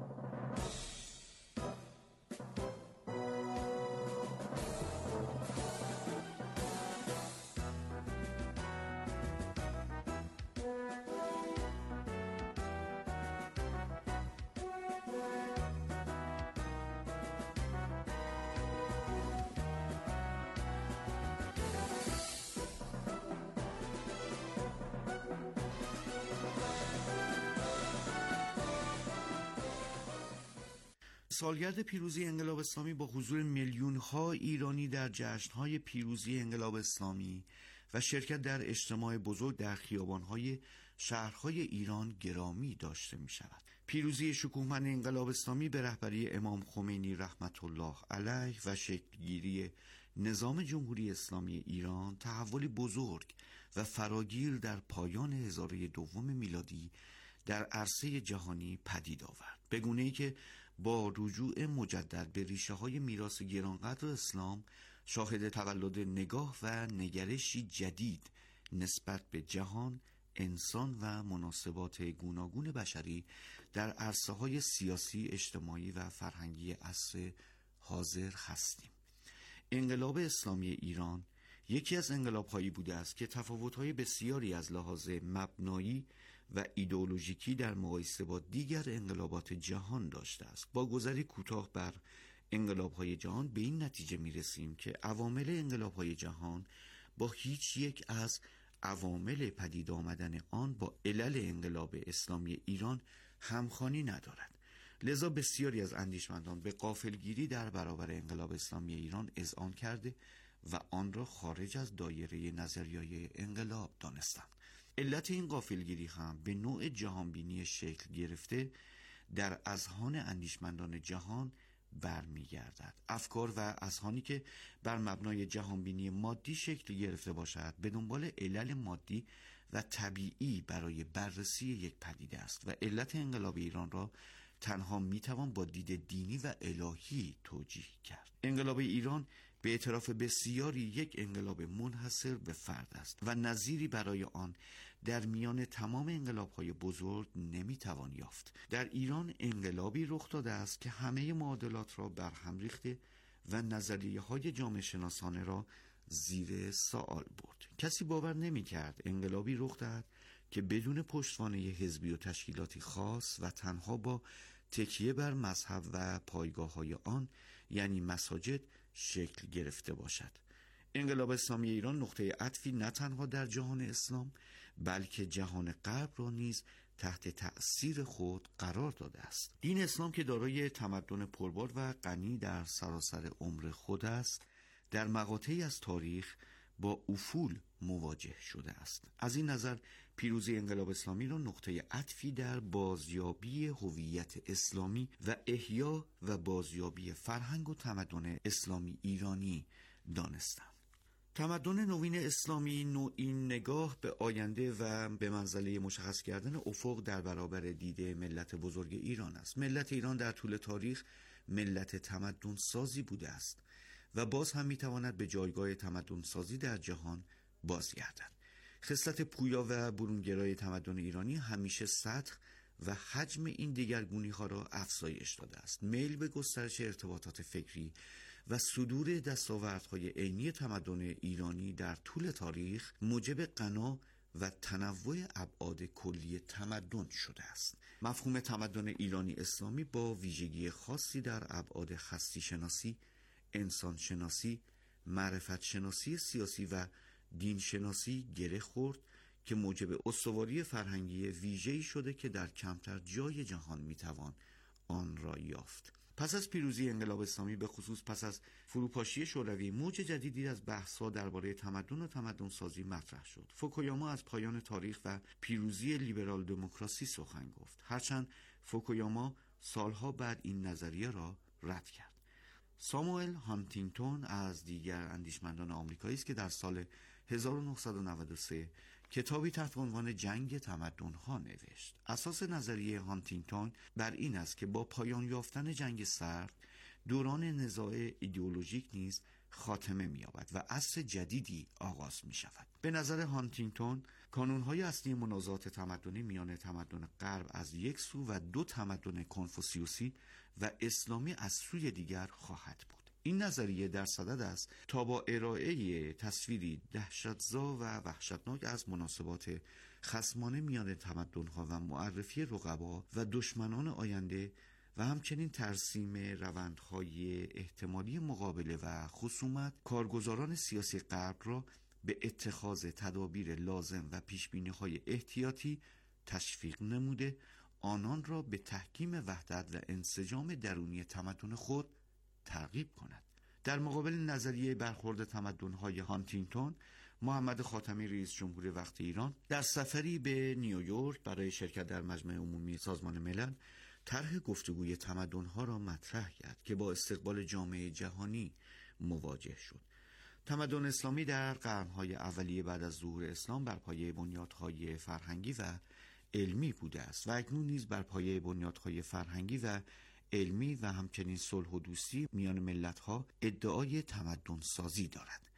سالگرد پیروزی انقلاب اسلامی با حضور میلیون ها ایرانی در جشن‌های پیروزی انقلاب اسلامی و شرکت در اجتماع بزرگ در خیابان‌های شهرهای ایران گرامی داشته می‌شود. پیروزی شکوهمند انقلاب اسلامی به رهبری امام خمینی رحمت الله علیه و شکل‌گیری نظام جمهوری اسلامی ایران تحولی بزرگ و فراگیر در پایان هزاره دوم میلادی در عرصه جهانی پدید آورد، به گونه‌ای که با رجوع مجدد به ریشه های میراث گرانقدر اسلام شاهد تولد نگاه و نگرشی جدید نسبت به جهان، انسان و مناسبات گوناگون بشری در عرصه‌های سیاسی، اجتماعی و فرهنگی عصر حاضر هستیم. انقلاب اسلامی ایران یکی از انقلاب‌هایی بوده است که تفاوت‌های بسیاری از لحاظ مبنایی و ایدئولوژیکی در مقایسه با دیگر انقلابات جهان داشته است. با گذری کوتاه بر انقلاب‌های جهان به این نتیجه می‌رسیم که عوامل انقلاب‌های جهان با هیچ یک از عوامل پدید آمدن آن با علل انقلاب اسلامی ایران همخوانی ندارد. لذا بسیاری از اندیشمندان به غافلگیری در برابر انقلاب اسلامی ایران اذعان کرده و آن را خارج از دایره نظریه‌های انقلاب دانستند. علت این غافلگیری هم به نوع جهانبینی شکل گرفته در اذهان اندیشمندان جهان برمیگردد. افکار و اذهانی که بر مبنای جهانبینی مادی شکل گرفته باشد به دنبال علل مادی و طبیعی برای بررسی یک پدیده است و علت انقلاب ایران را تنها میتوان با دید دینی و الهی توجیه کرد. انقلاب ایران به اعتراف بسیاری یک انقلاب منحصر به فرد است و نظیری برای آن در میان تمام انقلاب‌های بزرگ نمیتوان یافت. در ایران انقلابی رخ داده است که همه معادلات را بر هم ریخته و نظریه‌های جامعه شناسانه را زیر سوال برد. کسی باور نمی‌کرد انقلابی رخ دهد که بدون پشتوانه حزبی و تشکیلاتی خاص و تنها با تکیه بر مذهب و پایگاه‌های آن یعنی مساجد شکل گرفته باشد. انقلاب اسلامی ایران نقطه عطفی نه تنها در جهان اسلام بلکه جهان غرب را نیز تحت تأثیر خود قرار داده است. دین اسلام که دارای تمدن پربار و غنی در سراسر عمر خود است، در مقاطعی از تاریخ با افول مواجه شده است. از این نظر پیروزی انقلاب اسلامی را نقطه عطفی در بازیابی هویت اسلامی و احیا و بازیابی فرهنگ و تمدن اسلامی ایرانی دانستند. تمدن نوین اسلامی نوعی نگاه به آینده و به منزله مشخص کردن افق در برابر دید ملت بزرگ ایران است. ملت ایران در طول تاریخ ملت تمدن سازی بوده است و باز هم میتواند به جایگاه تمدن سازی در جهان بازگردد. خصلت پویا و برونگرای تمدن ایرانی همیشه سطح و حجم این دگرگونی ها را افزایش داده است. میل به گسترش ارتباطات فکری و صدور دستاوردهای عینی تمدن ایرانی در طول تاریخ موجب غنا و تنوع ابعاد کلی تمدن شده است. مفهوم تمدن ایرانی اسلامی با ویژگی خاصی در ابعاد هستی شناسی، انسان شناسی، معرفت شناسی سیاسی و دین شناسی گره خورد که موجب استواری فرهنگی ویژه‌ای شده که در کمتر جای جهان میتوان آن را یافت. پس از پیروزی انقلاب اسلامی، به خصوص پس از فروپاشی شوروی، موج جدیدی از بحث‌ها درباره تمدن و تمدن سازی مطرح شد. فوکویاما از پایان تاریخ و پیروزی لیبرال دموکراسی سخن گفت، هرچند فوکویاما سالها بعد این نظریه را رد کرد. ساموئل هانتینگتون از دیگر اندیشمندان آمریکایی است که در سال هزار و نهصد و نود و سه کتابی تحت عنوان جنگ تمدن‌ها نوشت. اساس نظریه هانتینگتون بر این است که با پایان یافتن جنگ سرد دوران نزاع ایدئولوژیک نیز خاتمه می‌یابد و عصر جدیدی آغاز می‌شود. به نظر هانتینگتون کانون‌های اصلی منازعات تمدنی میان تمدن غرب از یک سو و دو تمدن کنفوسیوسی و اسلامی از سوی دیگر خواهد بود. این نظریه در صدد است تا با ارائه تصویری دهشتزا و وحشتناک از مناسبات خصمانه میان تمدن‌ها و معرفی رقبا و دشمنان آینده و همچنین ترسیم روندهای احتمالی مقابله و خصومت کارگزاران سیاسی غرب را به اتخاذ تدابیر لازم و پیشبینی‌های احتیاطی تشویق نموده، آنان را به تحکیم وحدت و انسجام درونی تمدن خود ترغیب کند. در مقابل نظریه برخورد تمدن‌های هانتینگتون، محمد خاتمی رئیس جمهور وقت ایران در سفری به نیویورک برای شرکت در مجمع عمومی سازمان ملل طرح گفتگوی تمدن‌ها را مطرح کرد که با استقبال جامعه جهانی مواجه شد. تمدن اسلامی در قرن‌های اولیه بعد از ظهور اسلام بر پایه بنیادهای فرهنگی و علمی بوده است و اکنون نیز بر پایه بنیادهای فرهنگی و علمی و همچنین صلح و دوستی میان ملت‌ها ادعای تمدن سازی دارد.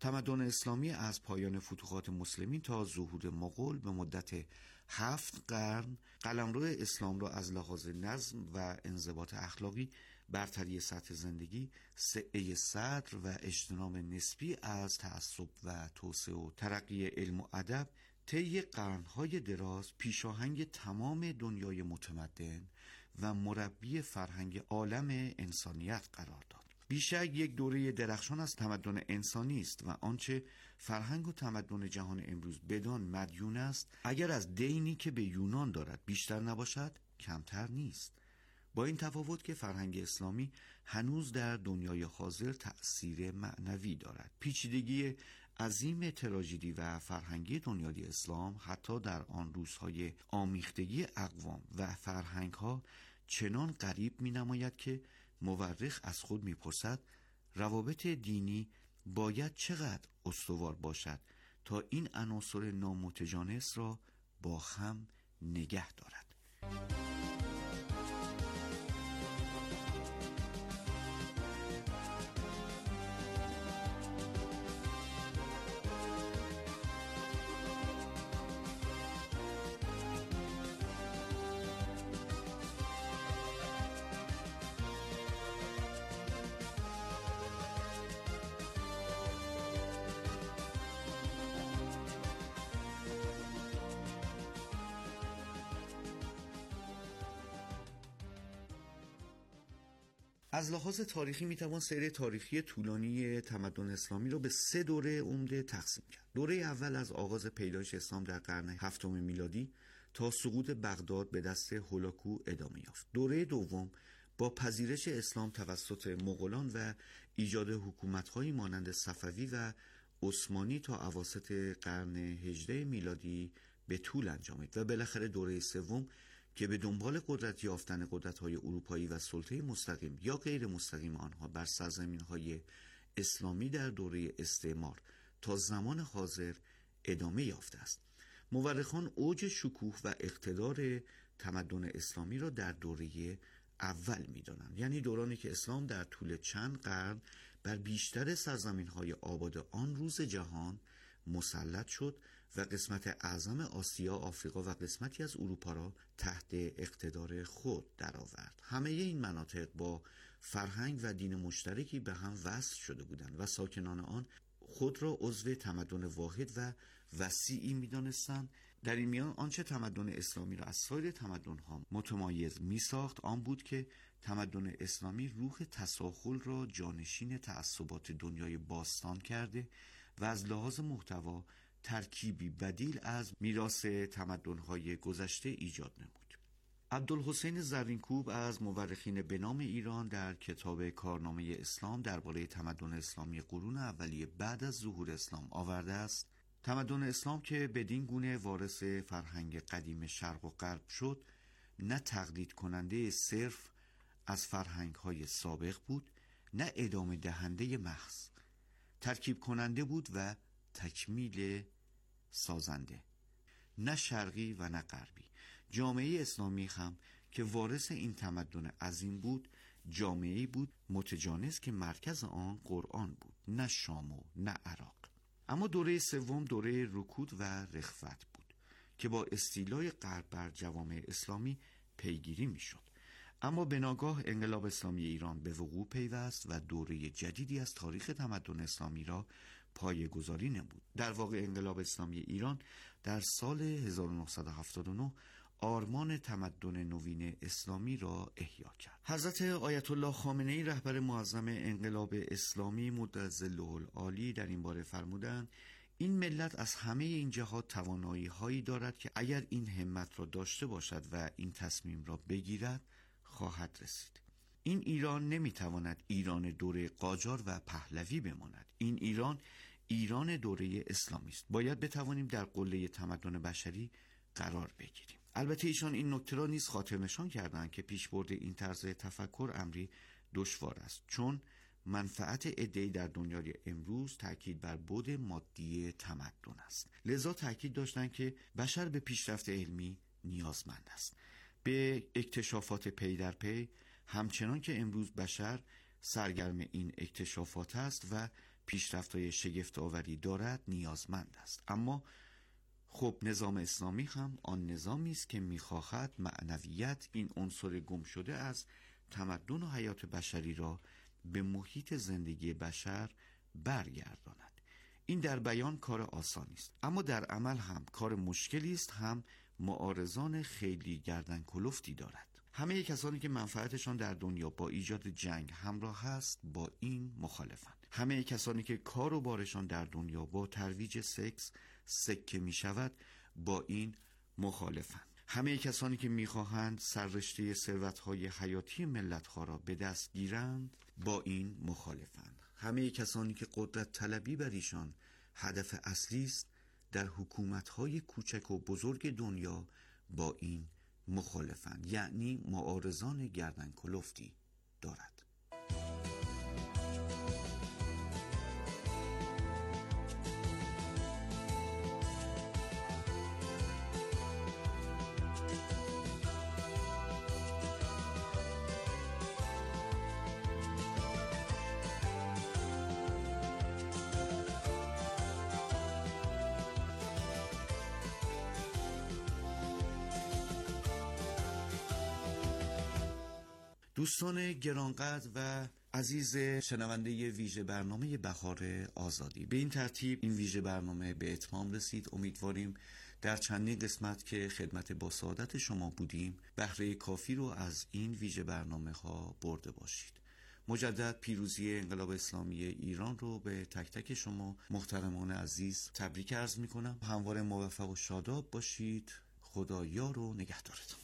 تمدن اسلامی از پایان فتوحات مسلمین تا ظهور مغول به مدت هفت قرن قلمرو اسلام را از لحاظ نظم و انضباط اخلاقی، برتری سطح زندگی، سعه صدر و اجتناب نسبی از تعصب و توسعه و ترقی علم و ادب طی قرنهای دراز پیشاهنگ تمام دنیای متمدن و مربی فرهنگ عالم انسانیت قرار داد. بیشک یک دوره درخشان از تمدن انسانی است و آنچه فرهنگ و تمدن جهان امروز بدان مدیون است، اگر از دینی که به یونان دارد بیشتر نباشد کمتر نیست. با این تفاوت که فرهنگ اسلامی هنوز در دنیای حاضر تأثیر معنوی دارد. پیچیدگی عظیم تراژدی و فرهنگی دنیای اسلام حتی در آن روزهای آمیختگی اقوام و فرهنگ‌ها چنان غریب می‌نماید که مورخ از خود می‌پرسد روابط دینی باید چقدر استوار باشد تا این عناصر نامتجانس را با هم نگه دارد. از لحاظ تاریخی میتوان سیر تاریخی طولانی تمدن اسلامی را به سه دوره عمده تقسیم کرد. دوره اول از آغاز پیدایش اسلام در قرن هفتم میلادی تا سقوط بغداد به دست هولاکو ادامه یافت. دوره دوم با پذیرش اسلام توسط مغولان و ایجاد حکومت‌هایی مانند صفوی و عثمانی تا اواسط قرن هجدهم میلادی به طول انجامید و بالاخره دوره سوم که به دنبال قدرت یافتن قدرت‌های اروپایی و سلطه مستقیم یا غیر مستقیم آنها بر سرزمین‌های اسلامی در دوره استعمار تا زمان حاضر ادامه یافته است. مورخان اوج شکوه و اقتدار تمدن اسلامی را در دوره اول می‌دانند، یعنی دورانی که اسلام در طول چند قرن بر بیشتر سرزمین‌های آباد آن روز جهان مسلط شد و قسمت اعظم آسیا، آفریقا و قسمتی از اروپا را تحت اقتدار خود درآورد. همه این مناطق با فرهنگ و دین مشترکی به هم وصل شده بودند و ساکنان آن خود را عضو تمدن واحد و وسیعی می‌دانستند. در این میان آنچه تمدن اسلامی را از سایر تمدن‌ها متمایز می‌ساخت آن بود که تمدن اسلامی روح تساهل را جانشین تعصبات دنیای باستان کرده و از لحاظ محتوا ترکیبی بدیل از میراث تمدن‌های گذشته ایجاد نمود. عبدالحسین زرینکوب از مورخین به نام ایران در کتاب کارنامه اسلام درباره تمدن اسلامی قرون اولیه بعد از ظهور اسلام آورده است: تمدن اسلام که بدین گونه وارث فرهنگ قدیم شرق و غرب شد، نه تقلید کننده صرف از فرهنگ‌های سابق بود، نه ادامه دهنده محض، ترکیب کننده بود و تکمیل سازنده، نه شرقی و نه غربی. جامعه اسلامی هم که وارث این تمدن عظیم بود، جامعه‌ای بود متجانس که مرکز آن قرآن بود، نه شام و نه عراق. اما دوره سوم دوره رکود و رخوت بود که با استیلای غرب بر جوامع اسلامی پیگیری میشد. اما به ناگاه انقلاب اسلامی ایران به وقوع پیوست و دوره جدیدی از تاریخ تمدن اسلامی را پایه‌گذاری نمود. در واقع انقلاب اسلامی ایران در سال هزار و نهصد و هفتاد و نه آرمان تمدن نوین اسلامی را احیا کرد. حضرت آیت الله خامنه‌ای رهبر معظم انقلاب اسلامی مدظله العالی در این باره فرمودند: این ملت از همه این جهات توانایی هایی دارد که اگر این همت را داشته باشد و این تصمیم را بگیرد خواهد رسید. این ایران نمیتواند ایران دوره قاجار و پهلوی بماند. این ایران ایران دوره اسلامی است. باید بتوانیم در قله تمدن بشری قرار بگیریم. البته ایشان این نکته را نیز خاطر نشان کردند که پیشبرد این طرز تفکر امری دشوار است، چون منفعت عده‌ای در دنیای امروز تأکید بر بعد مادی تمدن است. لذا تأکید داشتند که بشر به پیشرفت علمی نیازمند است، به اکتشافات پی در پی، همچنان که امروز بشر سرگرم این اکتشافات است و پیشرفت‌های شگفت‌آوری دارد نیازمند است. اما خب نظام اسلامی هم آن نظامی است که می‌خواهد معنویت، این عنصر گم شده از تمدن و حیات بشری را به محیط زندگی بشر برگرداند. این در بیان کار آسانی است، اما در عمل هم کار مشکلی است، هم معارضان خیلی گردن کلفتی دارد. همه کسانی که منفعتشان در دنیا با ایجاد جنگ همراه است با این مخالفند. همه کسانی که کار و بارشان در دنیا با ترویج سکس سکه می شود با این مخالفند. همه کسانی که می خواهند سررشته ثروت‌های حیاتی ملت‌ها را به دست گیرند با این مخالفند. همه کسانی که قدرت طلبی بر ایشان هدف اصلی است در حکومت‌های کوچک و بزرگ دنیا با این مخالفند، یعنی معارضان گردن کلفتی دارد. دوستان گرانقدر و عزیز شنونده ویژه برنامه بهار آزادی، به این ترتیب این ویژه برنامه به اتمام رسید. امیدواریم در چندین قسمت که خدمت با سعادت شما بودیم بهره کافی رو از این ویژه برنامه ها برده باشید. مجدد پیروزی انقلاب اسلامی ایران رو به تک تک شما محترمان عزیز تبریک عرض می کنم. همواره موفق و شاداب باشید. خدا یار و نگهدارتون.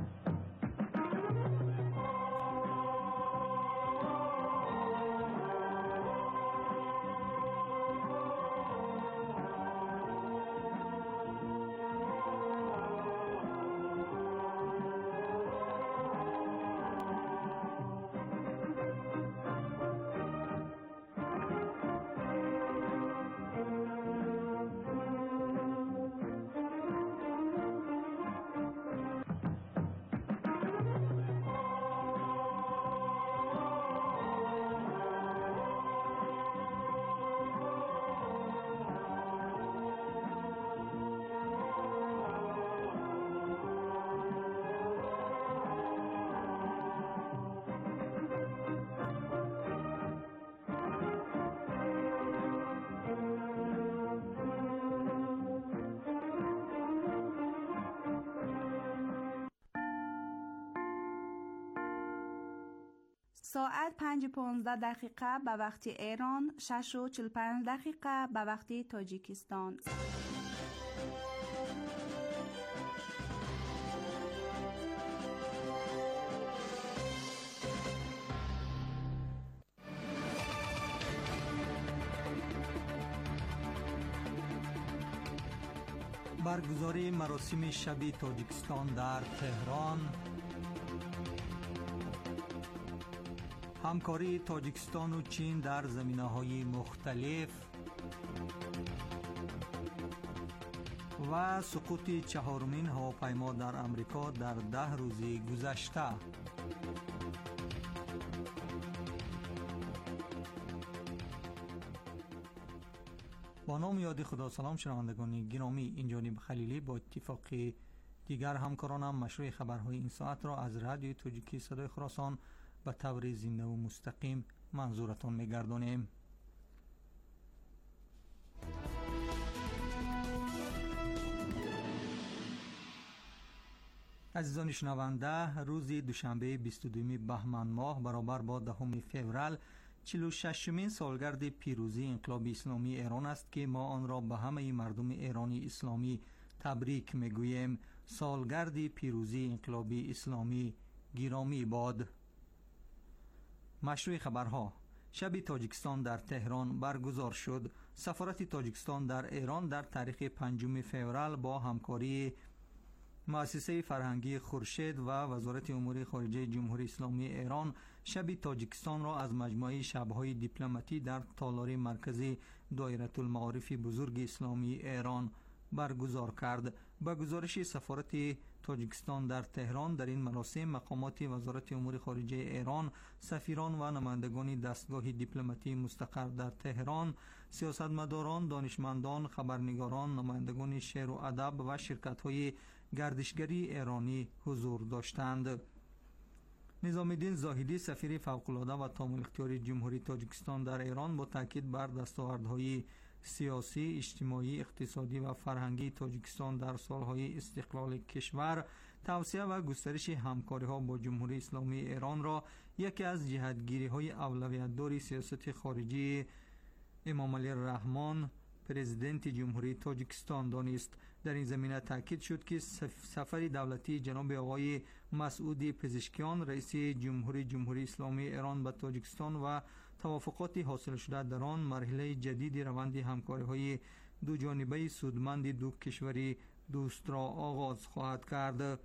ساعت پنج و پانزده دقیقه به وقت ایران، شش و چهل و پنج دقیقه به وقت تاجیکستان. برگزاری مراسم شب تاجیکستان در تهران، همکاری تاجیکستان و چین در زمینه‌های مختلف و سقوط چهارمین هواپیما در امریکا در ده روز گذشته. با نام یاد خدا. سلام شنوندگان گرامی، این جانب خلیلی با اتفاق دیگر همکارانم مشروع خبرهای این ساعت را از رادیو تاجیکی صدای خراسان به طور زنده و مستقیم منظورتان می‌گردانیم. عزیزان شنونده، روز دوشنبه بیست و دو بهمن ماه برابر با دهم فوریه چهل و ششمین سالگرد پیروزی انقلاب اسلامی ایران است که ما آن را به همه مردم ایرانی اسلامی تبریک میگوییم. سالگرد پیروزی انقلاب اسلامی گرامی باد. مشروع خبرها. شب تاجیکستان در تهران برگزار شد. سفارت تاجیکستان در ایران در تاریخ پنجم فوریه با همکاری مؤسسه فرهنگی خورشید و وزارت امور خارجه جمهوری اسلامی ایران شب تاجیکستان را از مجموعه شب‌های دیپلماتی در تالار مرکزی دایره المعارف بزرگ اسلامی ایران برگزار کرد. با گزارش سفارت تاجیکستان در تهران. در این مراسم مقامات وزارت امور خارجه ایران، سفیران و نمایندگان دستگاه دیپلماتی مستقر در تهران، سیاستمداران، دانشمندان، خبرنگاران، نمایندگان شعر و ادب و شرکت‌های گردشگری ایرانی حضور داشتند. نظام الدین زاهدی، سفیر فوق‌العاده و تام اختیاری جمهوری تاجیکستان در ایران، با تاکید بر دستاوردهای سیاسی، اجتماعی، اقتصادی و فرهنگی تاجیکستان در سالهای استقلال کشور، توسعه و گسترش همکاری‌ها با جمهوری اسلامی ایران را یکی از جهتگیری‌های اولویت‌دار سیاست خارجی امام علی رحمان، پرزیدنت جمهوری تاجیکستان دانست. در این زمینه تاکید شد که سفر دولتی جناب آقای مسعود پزشکیان، رئیس جمهوری جمهوری اسلامی ایران به تاجیکستان و توافقات حاصل شده در آن مرحله جدید روند همکاری‌های دو جانبه سودمند دو کشور دوست را آغاز خواهد کرد.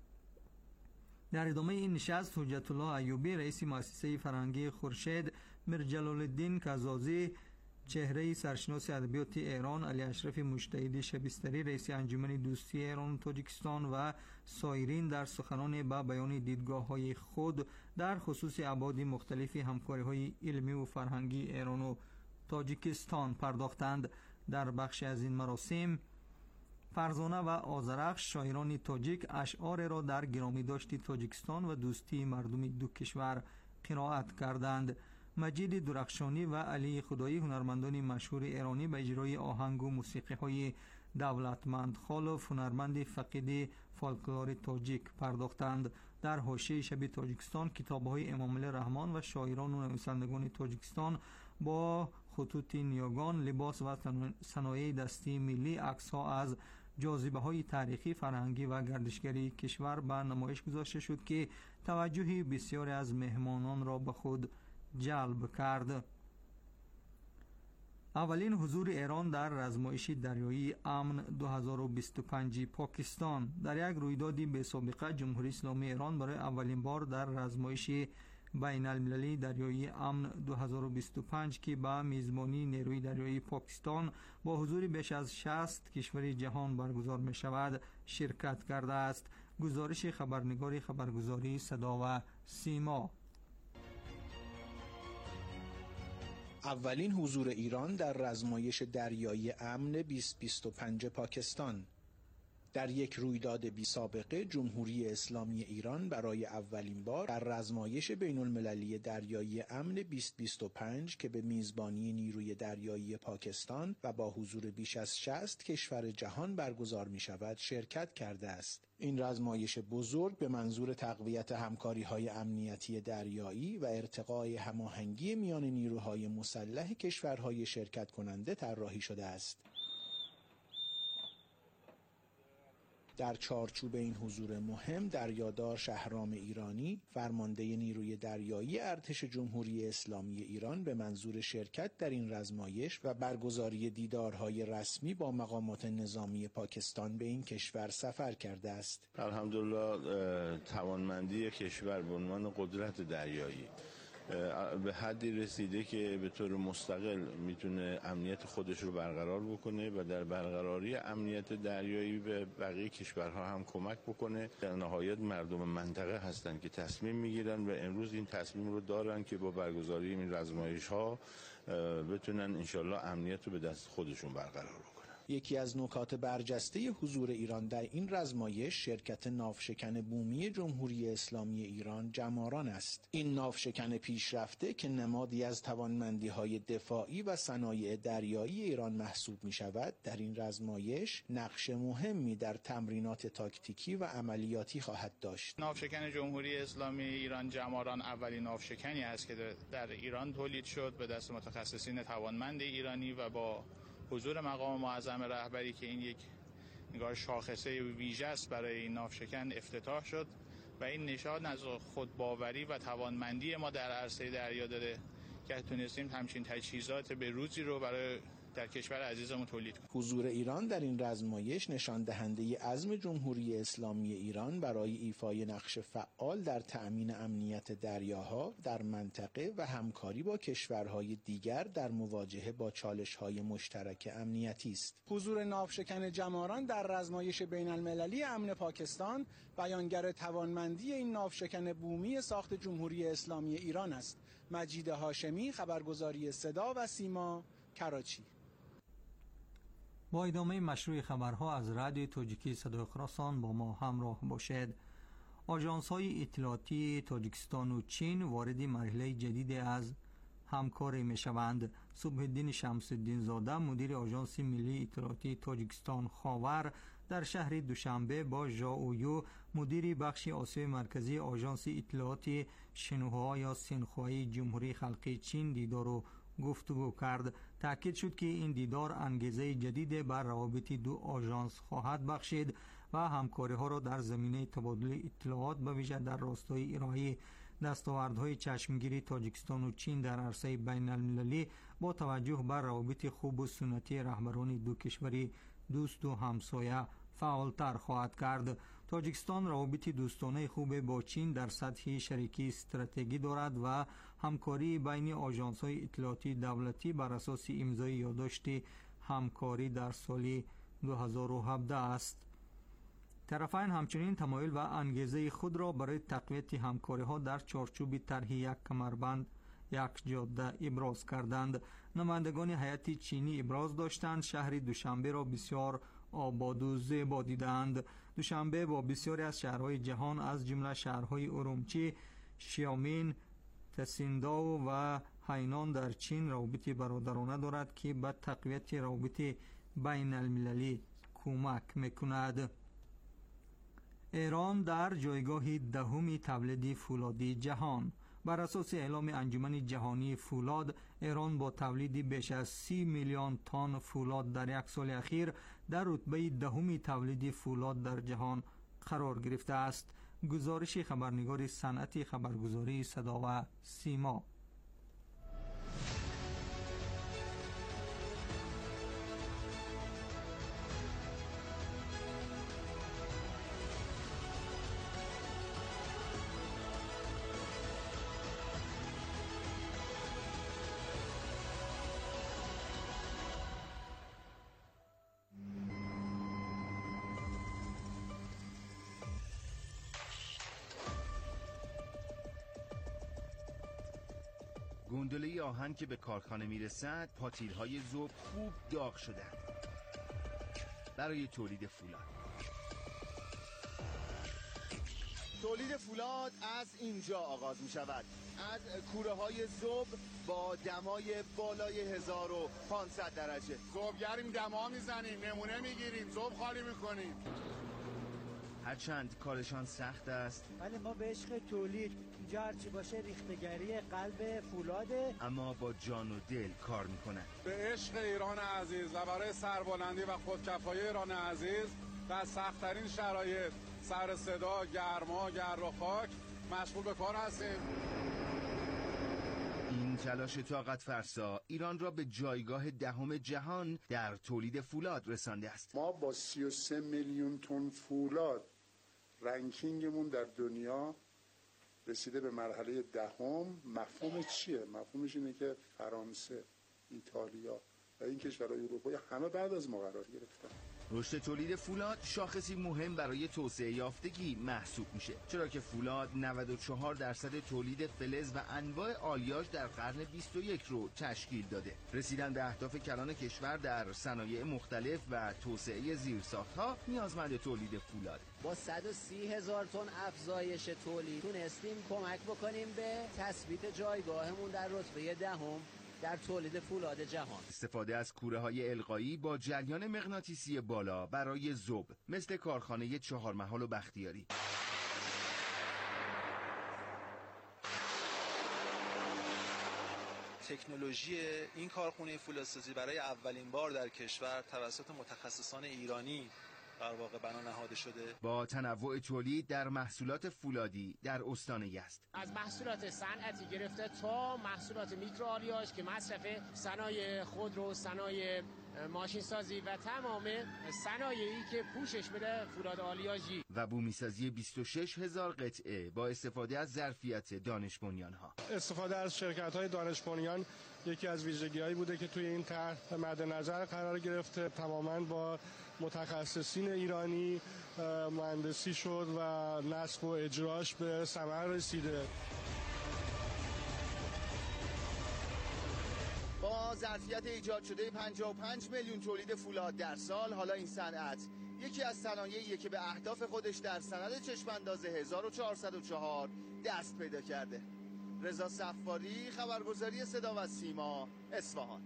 در ادامه این نشست حجت الله ایوبی، رئیس مؤسسه فرهنگی خورشید، میر جلال الدین کزازی، چهره سرشناس ادبیات ایران، علی اشرف مجتهدی شبستری، رئیس انجمن دوستی ایران و تاجیکستان و سایرین در سخنان به بیان دیدگاه‌های خود در خصوص ابعاد مختلف همکاری‌های علمی و فرهنگی ایران و تاجیکستان پرداختند. در بخش از این مراسم فرزانه و آذرخش، شاعران تاجیک، اشعار را در گرامی داشتی تاجیکستان و دوستی مردم دو کشور قرائت کردند. مجید درخشانی و علی خدایی، هنرمندان مشهور ایرانی، به اجرای آهنگ و موسیقی های دولتمند خالف، هنرمند فقید فولکلور تاجیک پرداختند. در حاشیه شب تاجیکستان کتاب‌های امام علی رحمان و شاعران و نویسندگان تاجیکستان با خطوط نیاگان، لباس و صنایع دستی ملی، عکس‌ها از جاذبه‌های تاریخی، فرهنگی و گردشگری کشور به نمایش گذاشته شد که توجه بسیاری از مهمانان را به خود جلب کرد. اولین حضور ایران در رزمایش دریایی امن دو هزار و بیست و پنج پاکستان. در یک رویدادی به سابقه، جمهوری اسلامی ایران برای اولین بار در رزمایش بین المللی دریایی امن دو هزار و بیست و پنج که با میزبانی نیروی دریایی پاکستان با حضور بیش از شصت کشور جهان برگزار می شود شرکت کرده است. گزارش خبرنگار خبرگزاری صدا و سیما. اولین حضور ایران در رزمایش دریایی امن بیست بیست و پنج پاکستان. در یک رویداد بی سابقه، جمهوری اسلامی ایران برای اولین بار در رزمایش بین المللی دریایی امن بیست بیست و پنج که به میزبانی نیروی دریایی پاکستان و با حضور بیش از شصت کشور جهان برگزار می شود شرکت کرده است. این رزمایش بزرگ به منظور تقویت همکاری‌های امنیتی دریایی و ارتقای هماهنگی میان نیروهای مسلح کشورهای شرکت کننده طراحی شده است. در چارچوب این حضور مهم، دریادار شهرام ایرانی، فرمانده نیروی دریایی ارتش جمهوری اسلامی ایران، به منظور شرکت در این رزمایش و برگزاری دیدارهای رسمی با مقامات نظامی پاکستان به این کشور سفر کرده است. الحمدلله توانمندی کشور به عنوان قدرت دریایی به حدی رسیده که به طور مستقل میتونه امنیت خودش رو برقرار بکنه و در برقراری امنیت دریایی به بقیه کشورها هم کمک بکنه. در نهایت مردم منطقه هستن که تصمیم میگیرن و امروز این تصمیم رو دارن که با برگزاری این رزمایش ها بتونن انشالله امنیت رو به دست خودشون برقرار بکنن. یکی از نکات برجسته حضور ایران در این رزمایش شرکت ناوشکن بومی جمهوری اسلامی ایران جماران است. این ناوشکن پیشرفته که نمادی از توانمندی‌های دفاعی و صنایع دریایی ایران محسوب می‌شود، در این رزمایش نقش مهمی در تمرینات تاکتیکی و عملیاتی خواهد داشت. ناوشکن جمهوری اسلامی ایران جماران اولین ناوشکنی است که در ایران تولید شد به دست متخصصین توانمند ایرانی و با حضور مقام معظم رهبری که این یک نگاه شاخصه ویژه است برای این ناوشکن افتتاح شد و این نشان از خودباوری و توانمندی ما در عرصه دریا داره که تونستیم همچین تجهیزات به روزی رو برای در کشور عزیزمون تولید کنیم. حضور ایران در این رزمایش نشان دهنده عزم جمهوری اسلامی ایران برای ایفای نقش فعال در تأمین امنیت دریاها در منطقه و همکاری با کشورهای دیگر در مواجهه با چالش‌های مشترک امنیتی است. حضور ناوشکن جماران در رزمایش بین المللی امن پاکستان بیانگر توانمندی این ناوشکن بومی ساخت جمهوری اسلامی ایران است. مجید هاشمی، خبرگزاری صدا و سیما، کراچی. با ادامه مشروع خبرها از رادیو تاجیکی صدای خراسان با ما همراه باشد. آژانس‌های اطلاعاتی تاجیکستان و چین وارد مرحله جدید از همکاری می‌شوند. صبح الدین شمس الدین زاده، مدیر آژانس ملی اطلاعاتی تاجیکستان خاور، در شهر دوشنبه با ژائویو، مدیر بخش آسیای مرکزی آژانس اطلاعاتی شینهوا یا سینخوای جمهوری خلقی چین دیدار و گفتگو کرد. تاکید شد که این دیدار انگیزه جدید بر روابط دو آژانس خواهد بخشید و همکاری ها را در زمینه تبادل اطلاعات به ویژه در راستای ارائه دستاوردهای چشمگیری تاجیکستان و چین در عرصه بین المللی با توجه بر روابط خوب و سنتی رهبران دو کشوری دوست و همسایه فعالتر خواهد کرد. تاجیکستان روابط دوستانه خوب با چین در سطح شریکی استراتژی دارد و همکاری بین آژانس‌های اطلاعاتی دولتی بر اساس امضای یادداشت همکاری در سال دو هزار و هفده است. طرفین همچنین تمایل و انگیزه خود را برای تقویت همکاری‌ها در چارچوب طرح یک کمربند یک جاده ابراز کردند. نمایندگان هیئت چینی ابراز داشتند شهر دوشنبه را بسیار آباد و زیبا دیدند. دوشنبه با بسیاری از شهرهای جهان از جمله شهرهای اورومچی، شیامین، تسینداو و هینان در چین روابط برادرانه دارد که به تقویت روابط بین المللی کمک میکند. ایران در جایگاه دهم تولید فولادی جهان. بر اساس اعلام انجمن جهانی فولاد، ایران با تولید بیش از سی میلیون تن فولاد در یک سال اخیر در رتبه دهم تولید فولاد در جهان قرار گرفته است. گزارش خبرنگار صنعت خبرگزاری صدا و سیما. گندله آهن که به کارخانه میرسد، پاتیل‌های ذوب خوب داغ شدند برای تولید فولاد. تولید فولاد از اینجا آغاز می شود، از کوره های ذوب با دمای بالای هزار و پانصد درجه. ذوبگریم دما میزنیم، نمونه میگیریم، ذوب خالی میکنیم. هرچند کارشان سخت است، ولی ما به عشق تولید، اینجا هرچی باشه ریختگری قلب فولاده، اما با جان و دل کار میکنن. به عشق ایران عزیز و برای سربلندی و خودکفایی ایران عزیز در سخت‌ترین شرایط، سر صدا، گرما، گرد و خاک، مشغول به کار هستیم. این تلاش طاقت فرسا ایران را به جایگاه دهم جهان در تولید فولاد رسانده است. ما با سی و سه میلیون تن فولاد رنکینگمون در دنیا رسیده به مرحله دهم. مفهوم چیه؟ مفهومش اینه که فرانسه، ایتالیا و این کشورهای اروپایی همه بعد از ما قرار گرفتن. رشد تولید فولاد شاخصی مهم برای توسعه یافتگی محسوب میشه، چرا که فولاد نود و چهار درصد تولید فلز و انواع آلیاژ در قرن بیست و یک رو تشکیل داده. رسیدن به اهداف کلان کشور در صنایع مختلف و توسعه زیرساخت‌ها نیازمند تولید فولاد. با صد و سی هزار تن افزایش تولید تونستیم کمک بکنیم به تثبیت جایگاهمون در رتبه دهم در تولید فولاد جهان. استفاده از کوره‌های القایی با جریان مغناطیسی بالا برای ذوب، مثل کارخانه چهارمحال و بختیاری. تکنولوژی این کارخانه فولادسازی برای اولین بار در کشور توسط متخصصان ایرانی در واقع بنا نهاده شده. با تنوع تولید در محصولات فولادی در استان یزد، از محصولات صنعتی گرفته تا محصولات میکروآلیاژ که مصرف صنایع خودرو، صنایع ماشین سازی و تمام صنایعی که پوشش بده فولاد آلیاژی و بومیسازی بیست و شش هزار قطعه با استفاده از ظرفیت دانش بنیان‌ها. استفاده از شرکت‌های دانش بنیان یکی از ویژگی‌هایی بوده که توی این طرح مد نظر قرار گرفته. تماماً با متخصصین ایرانی مهندسی شد و نصب و اجراش به ثمر رسیده. با ظرفیت ایجاد شده پنجاه و پنج میلیون تولید فولاد در سال، حالا این صنعت یکی از صنایعیه که به اهداف خودش در سند چشم‌انداز هزار و چهارصد و چهار دست پیدا کرده. رضا صفاری، خبرگزاری صدا و سیما، اصفهان.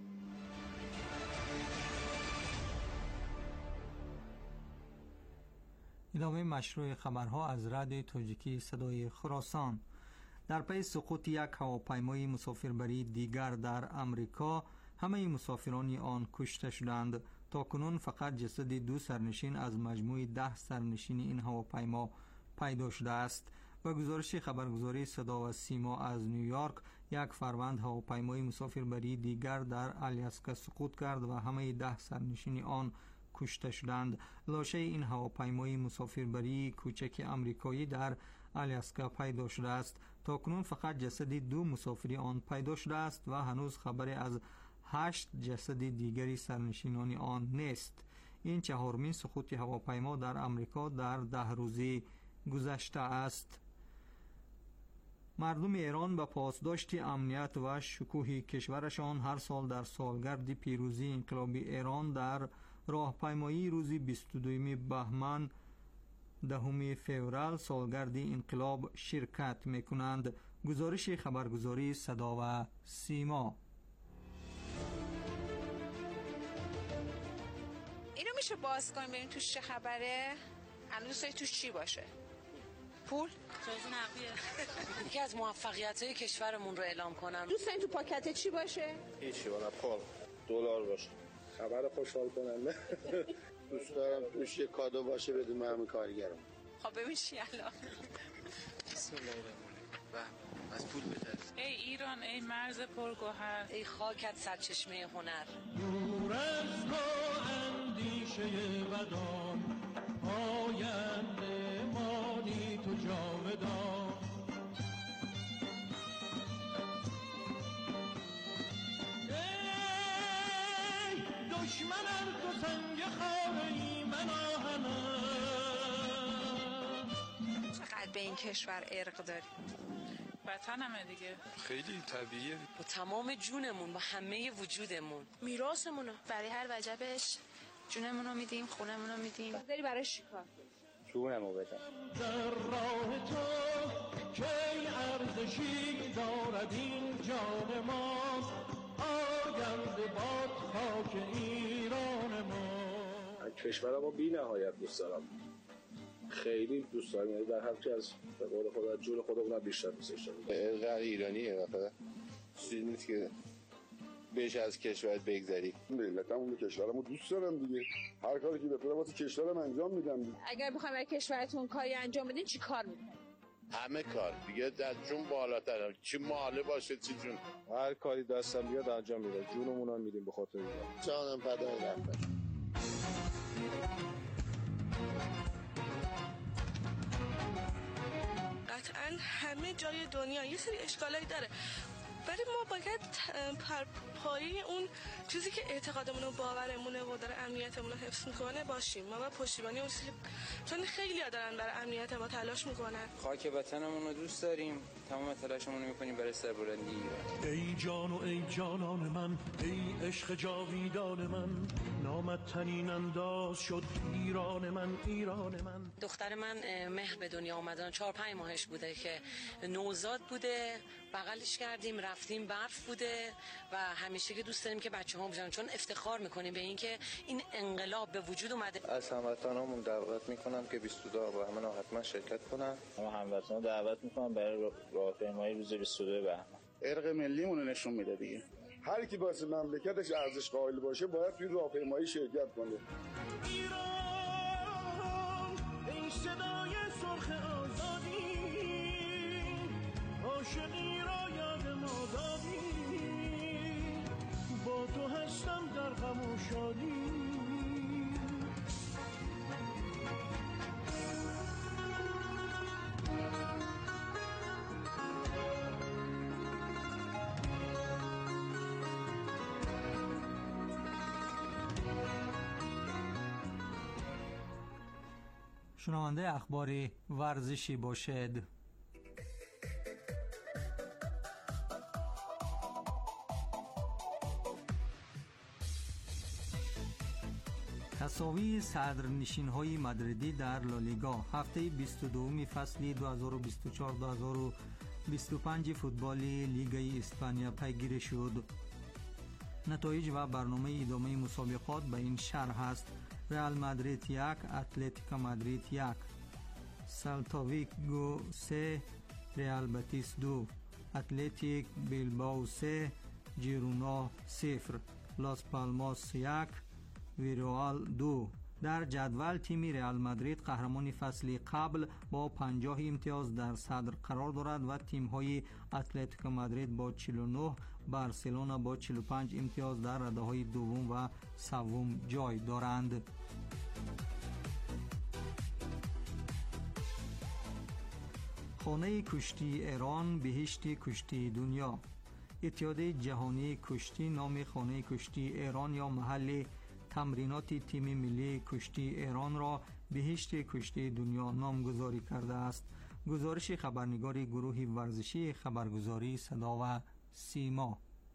ادامه مشروع خبرها از رادیو تاجیکی صدای خراسان. در پی سقوط یک هواپیمای مسافربری دیگر در امریکا، همه مسافران آن کشته شدند. تا کنون فقط جسد دو سرنشین از مجموع ده سرنشین این هواپیما پیدا شده است. و گزارش خبرگزاری صدا و سیما از نیویورک، یک فروند هواپیمای مسافربری دیگر در آلاسکا سقوط کرد و همه ده سرنشین آن کشته شدند. لاشه این هواپیمای مسافربری کوچک آمریکایی در آلاسکا پیدا شده است. تا کنون فقط جسد دو مسافری آن پیدا شده است و هنوز خبری از هشت جسد دیگری سرنشینان آن نیست. این چهارمین سقوط هواپیما در آمریکا در ده روزی گذشته است. مردم ایران به پاسداشت امنیت و شکوه کشورشان هر سال در سالگرد پیروزی انقلاب ایران در راهپیمایی روز بیست و دو بهمن دهم فوریه سالگرد انقلاب شرکت میکنند. گزارش خبرگزاری صدا و سیما. اینو میشه باز کنیم ببینیم توش چه خبره؟ الان دوست داری توش چی باشه؟ پول؟ جایزه نقدیه. یکی از موفقیت‌های کشورمون رو اعلام کنم. دوست داری تو پاکت چی باشه؟ هیچی، ولی پول دلار باشه. خبر خوشحال کننده. دوست دارم توش یه کادو باشه بدون من کارگرم. خب ببین چی الان. بسم الله الرحمن الرحیم. از پول بترس. ای ایران، ای مرز پرگوهر، ای خاکت سرچشمه هنر. دور از تو اندیشه بدان، آینده مانی تو جاودان. ای دشمنان تو سنگ خاره‌ای من آهنم. چقدر به این کشور عرق داری؟ وطنمه دیگه. خیلی طبیعیه. با تمام جونمون، با همه وجودمون. میراثمونو برای هر وجبش جونمون رو میدیم، خونمون رو میدیم. داری برای چیکار؟ جونمو بدم. در راه تو کی ارزشی دارد این جان ماست، آینده باد خاک ایران ما. کشورمو بی نهایت دوست دارم. خیلی دوست دارم، یعنی در هر چی از به قول خدا جون خودمون بیشتر دوستش دارم. ارق ایرانیه واقعا. چیزی نیست که بهش از کشورت بگذری. ملتمون کشورمو دوست دارم دیگه. هر کاری که بتونم واسه کشورم انجام میدم دیگه. اگر بخواید برای کشورتون کاری انجام بدین چی کار میکنید؟ همه کار دیگه، در جون بالاتر، چی ماله باشه چی جون. هر کاری دستم بیاد انجام میدم. جونمون رو میدیم به خاطر ایران. جانم فدای رفتم. قطعاً همه جای دنیا یه سری اشکالایی داره، ولی ما باید پر پایه اون چیزی که اعتقادمون و باورمونه و داره امنیتمون رو حفظ میکنه باشیم. ما باید پشتیبانی اون چیزی، چون خیلی ها دارن برای امنیت ما تلاش میکنن. خاک وطنمون رو دوست داریم، تمام تلاشمون رو میکنیم برای سربلندی ایران. ای جان و ای جانان من، ای عشق جاویدان من، نامت تنین انداز شد ایران من، ایران من. دختر من مهر به دنیا اومدن، چهار پنج ماهش بوده که نوزاد بوده، بغلش کردیم رفتیم، برف بوده و همیشه که دوست داریم که بچه‌ها بشن، چون افتخار میکنیم به این که این انقلاب به وجود اومده. از هموطنامون دعوت میکنم که بیست و دو بهمن حتما شرکت کنن. همه هموطنا دعوت میکنم برای راهپیمایی روز بیست و دو بهمن. ارق ملیمون رو نشون میده دیگه. هر کی واسه مملکتش ارزش قائل باشه باید توی راهپیمایی شرکت کنه. ایران صدای سرخ آزادی، عاشقی را یاد ما دادی، با تو هستم در غم و شادی. شنونده اخبار ورزشی باشد. تساوی صدرنشین‌های مادریدی در لالیگا هفته بیست و دو فصل دو هزار و بیست و چهار دو هزار و بیست و پنج فوتبال لیگ اسپانیا پیگیری شد. نتایج و برنامه ادامه مسابقات به این شرح است: رئال مادرید یک، اتلتیکو مادرید یک، سلتا ویگو سه، رئال بتیس دو، اتلتیک بیلبائو سه، جیرونا صفر، لاس پالماس یک، ویروال دو. در جدول تیم رئال مادرید قهرمان فصل قبل با پنجاه امتیاز در صدر قرار دارد و تیم‌های اتلتیکو مادرید با چهل و نه، بارسلونا با چهل و پنج امتیاز در رده‌های دوم و سوم جای دارند. خانه کشتی ایران بهشت کشتی دنیا. اتحاد جهانی کشتی نام خانه کشتی ایران یا محل تمرینات تیم ملی کشتی ایران را بهشت کشتی دنیا نامگذاری کرده است. گزارش خبرنگار گروه ورزشی خبرگزاری صدا و سیما.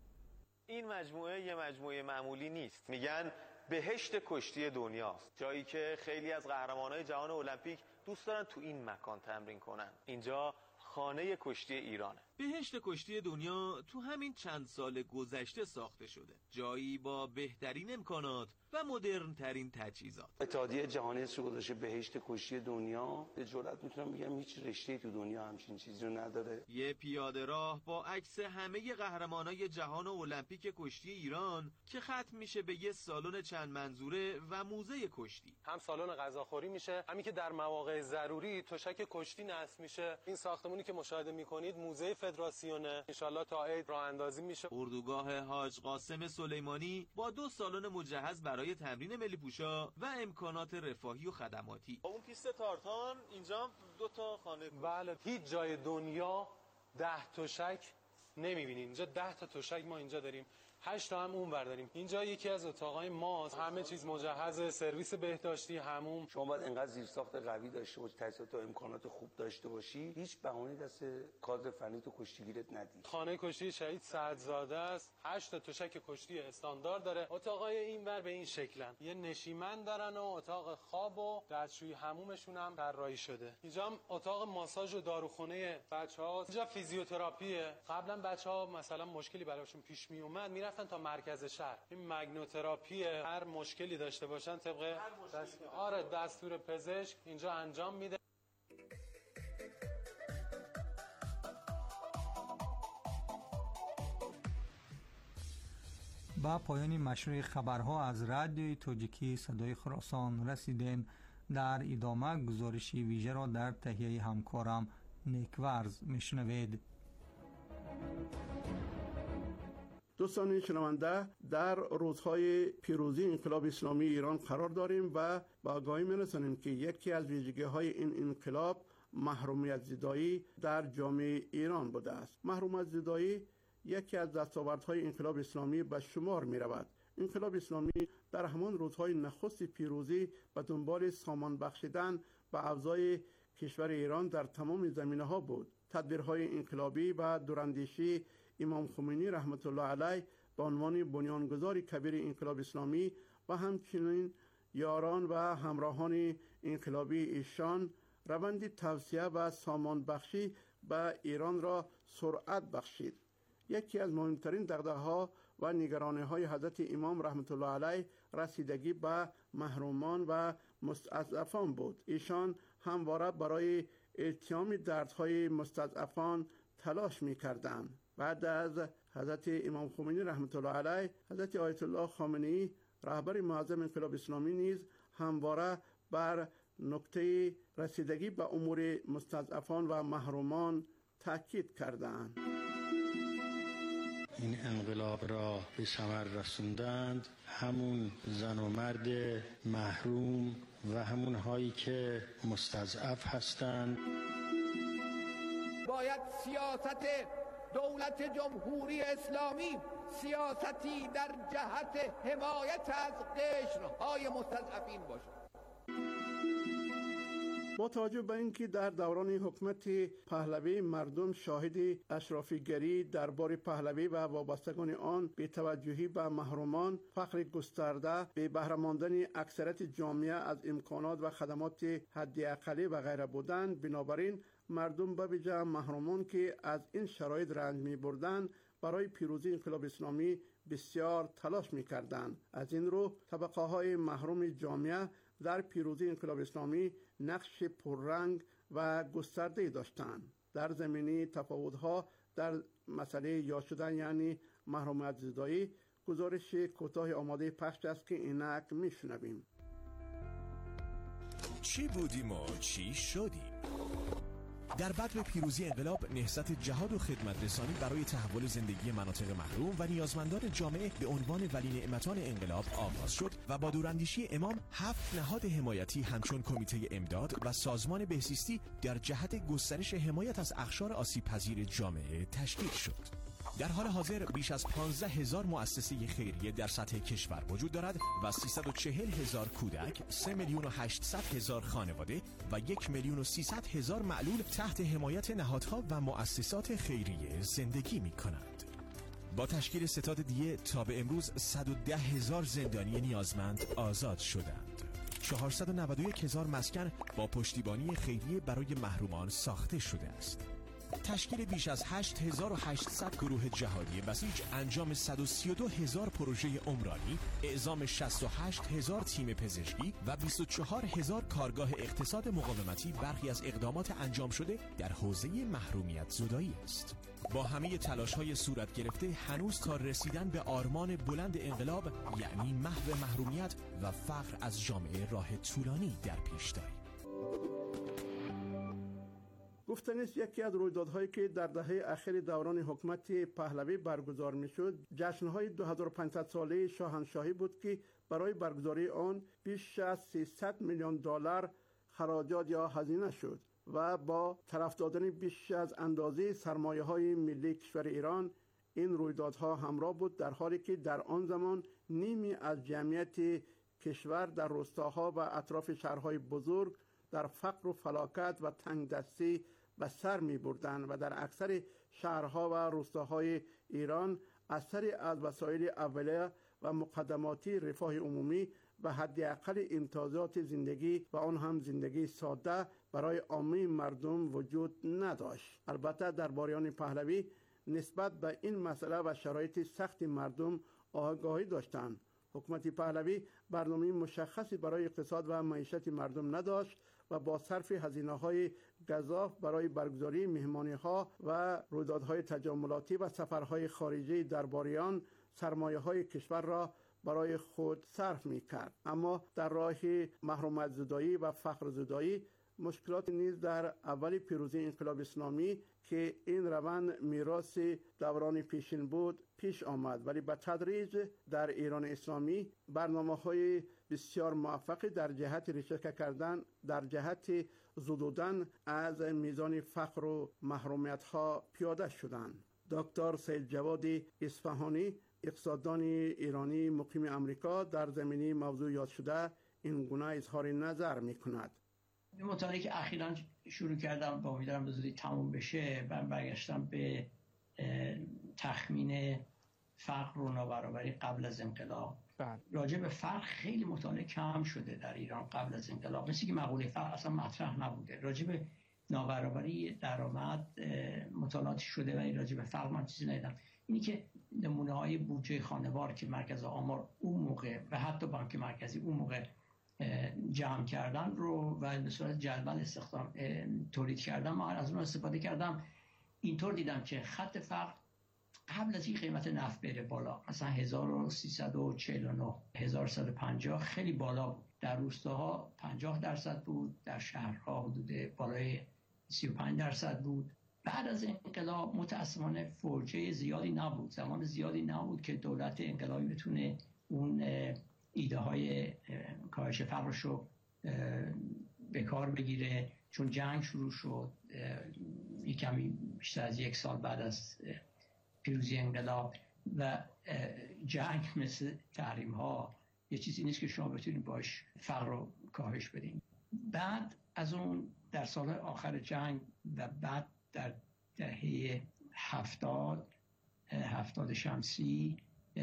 این مجموعه یه مجموعه معمولی نیست. میگن بهشت کشتی دنیاست، جایی که خیلی از قهرمانای جهان المپیک دوست دارن تو این مکان تمرین کنن. اینجا خانه کشتی ایرانه. بهشت کشتی دنیا تو همین چند سال گذشته ساخته شده، جایی با بهترین امکانات و مدرن ترین تجهیزات. اتحادیه جهانی اسمش گذاشته بهشت کشتی دنیا. به جرئت میتونم بگم هیچ رشته‌ای تو دنیا همچین چیزی رو نداره. یه پیاده راه با عکس همه قهرمانای جهان المپیک کشتی ایران که ختم میشه به یه سالن چند منظوره و موزه کشتی. هم سالن غذاخوری میشه، همین که در مواقع ضروری تشک کشتی نصب میشه. این ساختمونی که مشاهده میکنید موزه فدراسیونه. انشالله تا عید راه اندازی میشه. اردوگاه حاج قاسم سلیمانی با دو سالن مجهز برای تمرین ملی پوشا و امکانات رفاهی و خدماتی. اون پیست تارتان، اینجا دو تا خانه. بله، هیچ جای دنیا ده تشک نمیبینید. اینجا ده تا تشک ما اینجا داریم، هشت تا هم اون ور داریم. اینجا یکی از اتاقای ماست، همه چیز مجهز، سرویس بهداشتی، حموم. شما باید انقدر زیرساخت قوی داشته باشی، تجهیزات و امکانات خوب داشته باشی، هیچ بهانه‌ای دست کادر فنی تو کشتیگیرت ندی. خانه کشتی شهید سعدزاده است، هشت تا تشک کشتی استاندارد داره. اتاقای این ور به این شکلن، یه نشیمن دارن و اتاق خواب و دستشویی حمومشون هم طراحی شده. اینجا هم اتاق ماساژ و داروخونه بچه‌هاست. اینجا فیزیوتراپیه. قبلا بچه‌ها مثلا مشکلی براشون پیش می اومد میرفتن تا مرکز شهر. این مگنوتراپیه، هر مشکلی داشته باشن طبق دست... آره دستور پزشک اینجا انجام میده. با پایان مشروع خبرها از رادیوی تاجیکی صدای خراسان رسیدیم. در ادامه گزارشی ویژه را در تهیه همکارم نیکورز میشنوید. دوستان شنونده، در روزهای پیروزی انقلاب اسلامی ایران قرار داریم و با آگاهی می‌رسانیم که یکی از ویژگی‌های این انقلاب محرومیت زدایی در جامعه ایران بوده است. محرومیت زدایی یکی از دستاوردهای انقلاب اسلامی به شمار می‌رود. انقلاب اسلامی در همان روزهای نخست پیروزی به دنبال سامان بخشیدن به اوضاع کشور ایران در تمام زمینه‌ها بود. تدبیرهای انقلابی و دوراندیشی امام خمینی رحمت الله علیه به عنوان بنیانگذار کبیر انقلاب اسلامی و همچنین یاران و همراهان انقلابی ایشان روند توسعه و سامان بخشی به ایران را سرعت بخشید. یکی از مهمترین دغدغه‌ها و نگرانی‌های حضرت امام رحمت الله علیه رسیدگی به محرومان و مستضعفان بود. ایشان همواره برای التیام دردهای مستضعفان تلاش می‌کردند. بعد از حضرت امام خمینی رحمت الله علیه، حضرت آیت الله خامنه‌ای رهبر معظم انقلاب اسلامی نیز همواره بر نکته رسیدگی به امور مستضعفان و محرومان تاکید کردند. این انقلاب را به ثمر رسوندند همون زن و مرد محروم و همون هایی که مستضعف هستند. باید سیاست دولت جمهوری اسلامی سیاستی در جهت حمایت از قشرهای مستضعفین باشد. با توجه به اینکه در دوران حکومت پهلوی مردم شاهد اشرافیگری دربار پهلوی و وابستگان آن، بی‌توجهی به محرومان، فقر گسترده، به بهره ماندن اکثریت جامعه از امکانات و خدمات حداقلی و غیره بودند، بنابراین مردم به ویژه محرومان که از این شرایط رنج می‌بردند برای پیروزی انقلاب اسلامی بسیار تلاش می‌کردند. از این رو طبقه‌های محروم جامعه در پیروزی انقلاب اسلامی نقش پررنگ و گسترده‌ای داشتند. در زمینه تفاوت‌ها در مسئله یاد شدن یعنی محرومیت زدایی، گزارش کوتاه آماده پخش است که اینک میشنویم. چی بودیم و چی شدیم؟ در بدر پیروزی انقلاب، نهضت جهاد و خدمت رسانی برای تحول زندگی مناطق محروم و نیازمندان جامعه به عنوان ولی نعمتان انقلاب آغاز شد و با دوراندیشی امام هفت نهاد حمایتی همچون کمیته امداد و سازمان بهزیستی در جهت گسترش حمایت از اقشار آسیب پذیر جامعه تشکیل شد. در حال حاضر بیش از پانزده هزار مؤسسه خیریه در سطح کشور وجود دارد و سیصد و چهل هزار کودک، سه میلیون و هشتصد هزار خانواده و یک میلیون و سیصد هزار معلول تحت حمایت نهادها و مؤسسات خیریه زندگی می کنند. با تشکیل ستاد دیه تا به امروز صد و ده هزار زندانی نیازمند آزاد شدند. چهارصد و نود و یک هزار مسکن با پشتیبانی خیریه برای محرومان ساخته شده است. تشکیل بیش از هشت هزار و هشتصد گروه جهادی بسیج، انجام صد و سی و دو هزار پروژه عمرانی، اعزام شصت و هشت هزار تیم پزشکی و بیست و چهار هزار کارگاه اقتصاد مقاومتی برخی از اقدامات انجام شده در حوزه محرومیت زدایی است. با همه تلاش‌های صورت گرفته هنوز تا رسیدن به آرمان بلند انقلاب یعنی محو محرومیت و فقر از جامعه راه طولانی در پیش داریم. گفتن است یکی از رویدادهایی که در دهه اخیر دوران حکومت پهلوی برگزار میشد جشن‌های دو هزار و پانصد ساله شاهنشاهی بود که برای برگزاری آن بیش از سیصد میلیون دلار خراجات یا هزینه شد و با طرف دادن بیش از اندازه سرمایه‌های ملی کشور ایران این رویدادها همراه بود، در حالی که در آن زمان نیمی از جمعیت کشور در روستاها و اطراف شهرهای بزرگ در فقر و فلاکت و تنگدستی به سر می بردند و در اکثر شهرها و روستاهای ایران اثری از وسایل اولیه و مقدماتی رفاه عمومی و حداقل امتیازات زندگی و آن هم زندگی ساده برای عامه مردم وجود نداشت. البته درباریان پهلوی نسبت به این مسئله و شرایط سخت مردم آگاهی داشتند. حکومت پهلوی برنامه مشخصی برای اقتصاد و معیشت مردم نداشت و با صرف هزینه‌های گزاف برای برگزاری مهمانی‌ها و رویدادهای تجملاتی و سفرهای خارجی درباریان سرمایه‌های کشور را برای خود صرف می‌کرد. اما در راه محرومیت زدایی و فقر زدایی مشکلات نیز در اول پیروزی انقلاب اسلامی که این روند میراث دوران پیشین بود پیش آمد، ولی به تدریج در ایران اسلامی برنامه‌های بسیار موفق در جهت ریشه کردن در جهت زدودن از میزان فقر و محرومیت‌ها پیاده شدند. دکتر سید جواد اصفهانی اقتصاددان ایرانی مقیم امریکا در زمینه موضوع یاد شده این گونه اظهار نظر می‌کند. مطالعه که اخیراً شروع کردم با امیدوارم به زودی تموم بشه و برگشتم به تخمین فقر و نابرابری قبل از انقلاب. راجع به فقر خیلی مطالعه کم شده در ایران قبل از انقلاب، مثل که مقوله فقر اصلا مطرح نبوده. راجع به نابرابری درآمد مطالعاتی شده ولی راجع به فقر من چیزی ندیدم. اینی که نمونه های بودجه خانوار که مرکز آمار اون موقع و حتی بانک مرکزی اون موقع جمع کردن رو و به صورت جدول استخدام تولید کردم، من از اون استفاده کردم. اینطور دیدم که خط فقر قبل از این قیمت نفت بره بالا مثلا هزار و سیصد و چهل و نه هزار و صد و پنجاه خیلی بالا بود، در روستاها پنجاه درصد بود، در شهرها حدود بالای سی و پنج درصد بود. بعد از انقلاب متاسفانه فرجه زیادی نبود، زمان زیادی نبود که دولت انقلابی بتونه اون ایده های کاهش فقرش رو به کار بگیره، چون جنگ شروع شد یک کمی بیشتر از یک سال بعد از پیروزی انقلاب و جنگ مثل تحریم ها یه چیزی نیست که شما بتونید باش فقر رو کاهش بدین. بعد از اون در سال آخر جنگ و بعد در دهه هفتاد هفتاد شمسی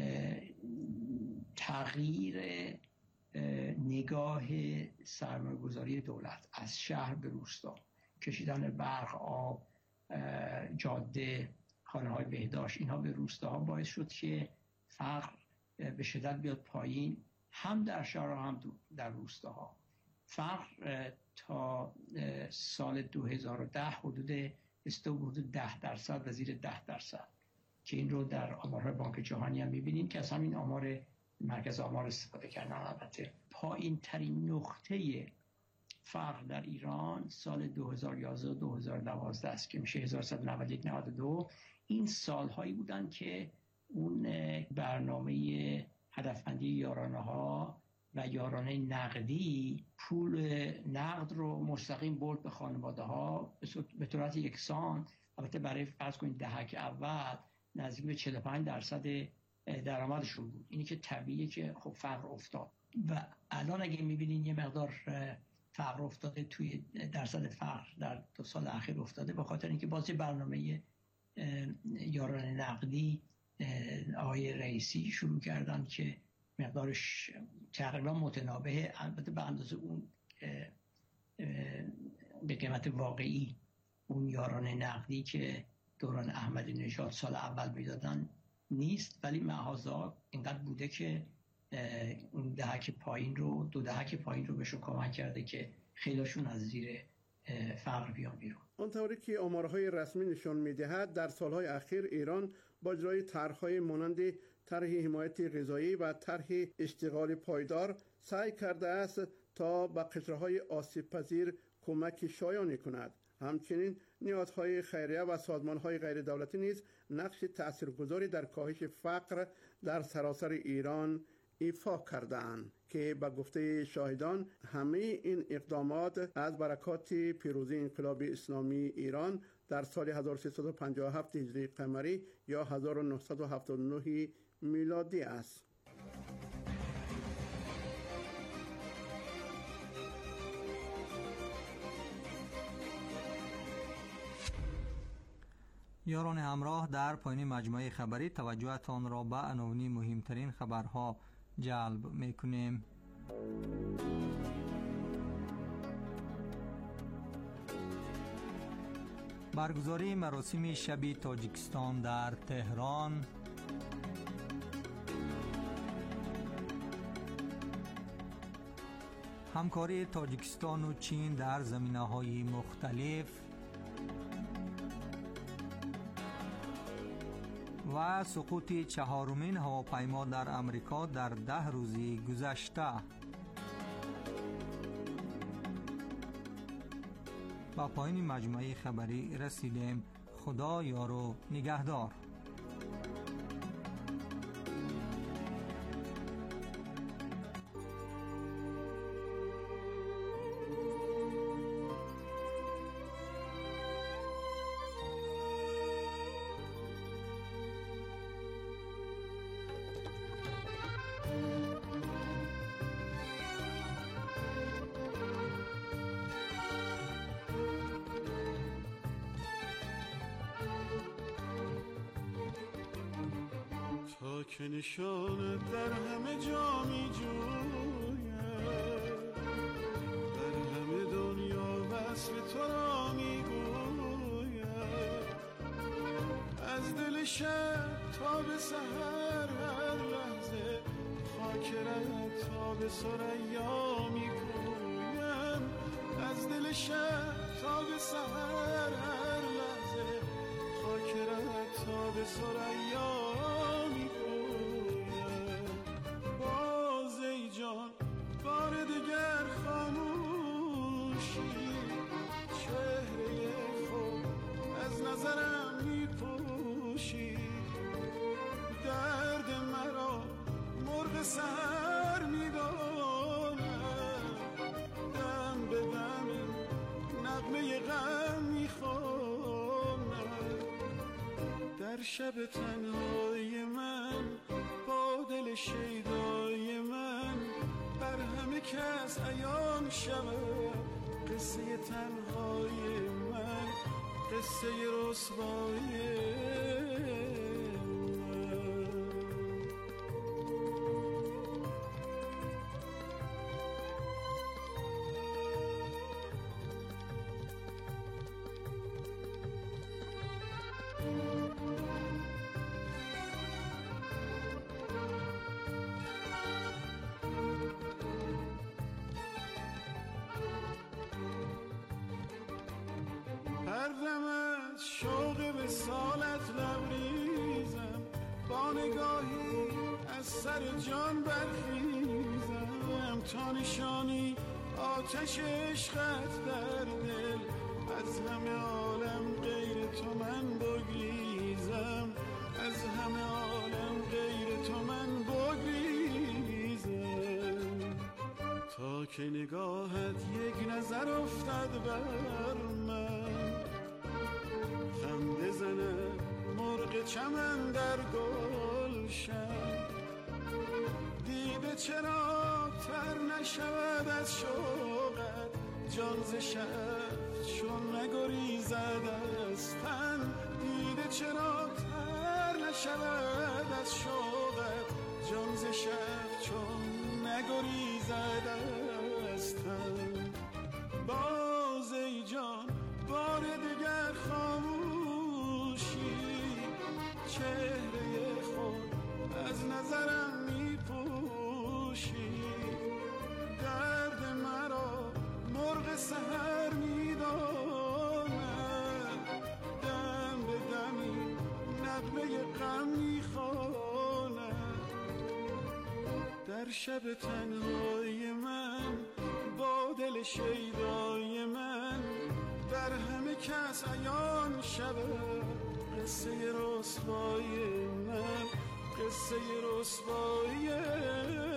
تغییر نگاه سرمایه‌گذاری دولت از شهر به روستا، کشیدن برق، آب، جاده، خانه‌های بهداشت، اینها به روستاها باعث شد که فقر به شدت بیاد پایین، هم در شهر هم در روستاها. فقر تا سال دو هزار و ده حدود استو حدود ده درصد و زیر ده درصد که این رو در آمارهای بانک جهانی هم می‌بینیم که از همین آمار مرکز آمار استفاده کردن. البته پایین ترین نقطه فقر در ایران سال دو هزار و یازده و دو هزار و دوازده است که میشه هزار و سیصد و نود و یک نود و دو. این سالهایی بودن که اون برنامه هدفمندی یارانه ها و یارانه نقدی پول نقد رو مستقیم برد به خانواده ها به صورت یکسان. البته برای فرض کنید دهک اول نزدیک به چهل و پنج درصد درآمدشون بود. اینی که طبیعیه که خب فقر افتاد و الان اگه میبینین یه مقدار فقر افتاده، توی درصد فقر در دو سال اخیر افتاده به خاطر اینکه باز برنامه یارانه نقدی آقای رئیسی شروع کردن که مقدارش تقریبا متنابه، البته به اندازه اون به قیمت واقعی اون یارانه نقدی که دوران احمدی نژاد سال اول میدادن نیست، ولی مغازه‌ها اینقدر بوده که اون دهک پایین رو دو دهک پایین رو بهشون کمک کرده که خیلیشون از زیر فقر بیان بیرون. آنطوری که آمارهای رسمی نشان می‌دهد در سالهای اخیر ایران با اجرای طرح‌های مانند طرح حمایت غذایی و طرح اشتغال پایدار سعی کرده است تا به قشرهای آسیب‌پذیر کمک شایانی کند. همچنین نهادهای خیریه و سازمان‌های غیر دولتی نیز نقش تأثیرگذاری در کاهش فقر در سراسر ایران ایفا کرده‌اند که به گفته شاهدان همه این اقدامات از برکات پیروزی انقلاب اسلامی ایران در سال هزار و سیصد و پنجاه و هفت هجری قمری یا هزار و نهصد و هفتاد و نه میلادی است. یاران همراه در پایین مجموعه خبری توجهتان را به عناوین مهمترین خبرها جلب میکنیم. برگزاری مراسم شب تاجیکستان در تهران، همکاری تاجیکستان و چین در زمینه‌های مختلف و سقوط چهارمین هواپیما در امریکا در ده روزی گذشته. با پایین مجموعه خبری رسیدیم. خدا یار و نگهدار. که نشانت در همه جا می جوید، در همه دنیا وصف تو را می گوید، از دل شب تا به سحر هر لحظه خاکرت تا به ثریا می گویم، از دل شب تا به سحر هر لحظه خاکرت تا به ثریا می گویم. باز ای جان بار دیگر شب تنهای من با دل شیدای من بر همه کس عیان شود قصه تنهای من، قصه رسوایی هر دم از شوق به سالت لبریزم، با نگاهی از سر جان برخیزم، تا نشانی آتش عشقت در دل، از همه عالم غیر تو من بگریزم، از همه عالم غیر تو من بگریزم، تا که نگاهت یک نظر افتد بر من، خنده زنه مرغ چمن در گلشن، دیده چرا تر نشود از شوقت، جان ز شب چون نگریزد از تن، دیده چرا تر نشود از شوقت، جان ز شب چون نگریزد از تن. باز ای جان بار دیگر خاموشی، چهره خود از نظرم میپوشی، درد مرا مرغ سحر میداند، دم به دمی نغمه غم میخواند، در شب تنهای من با دل شیدای من بر همه کس عیان شود قصه رسوای من، قصه رسوای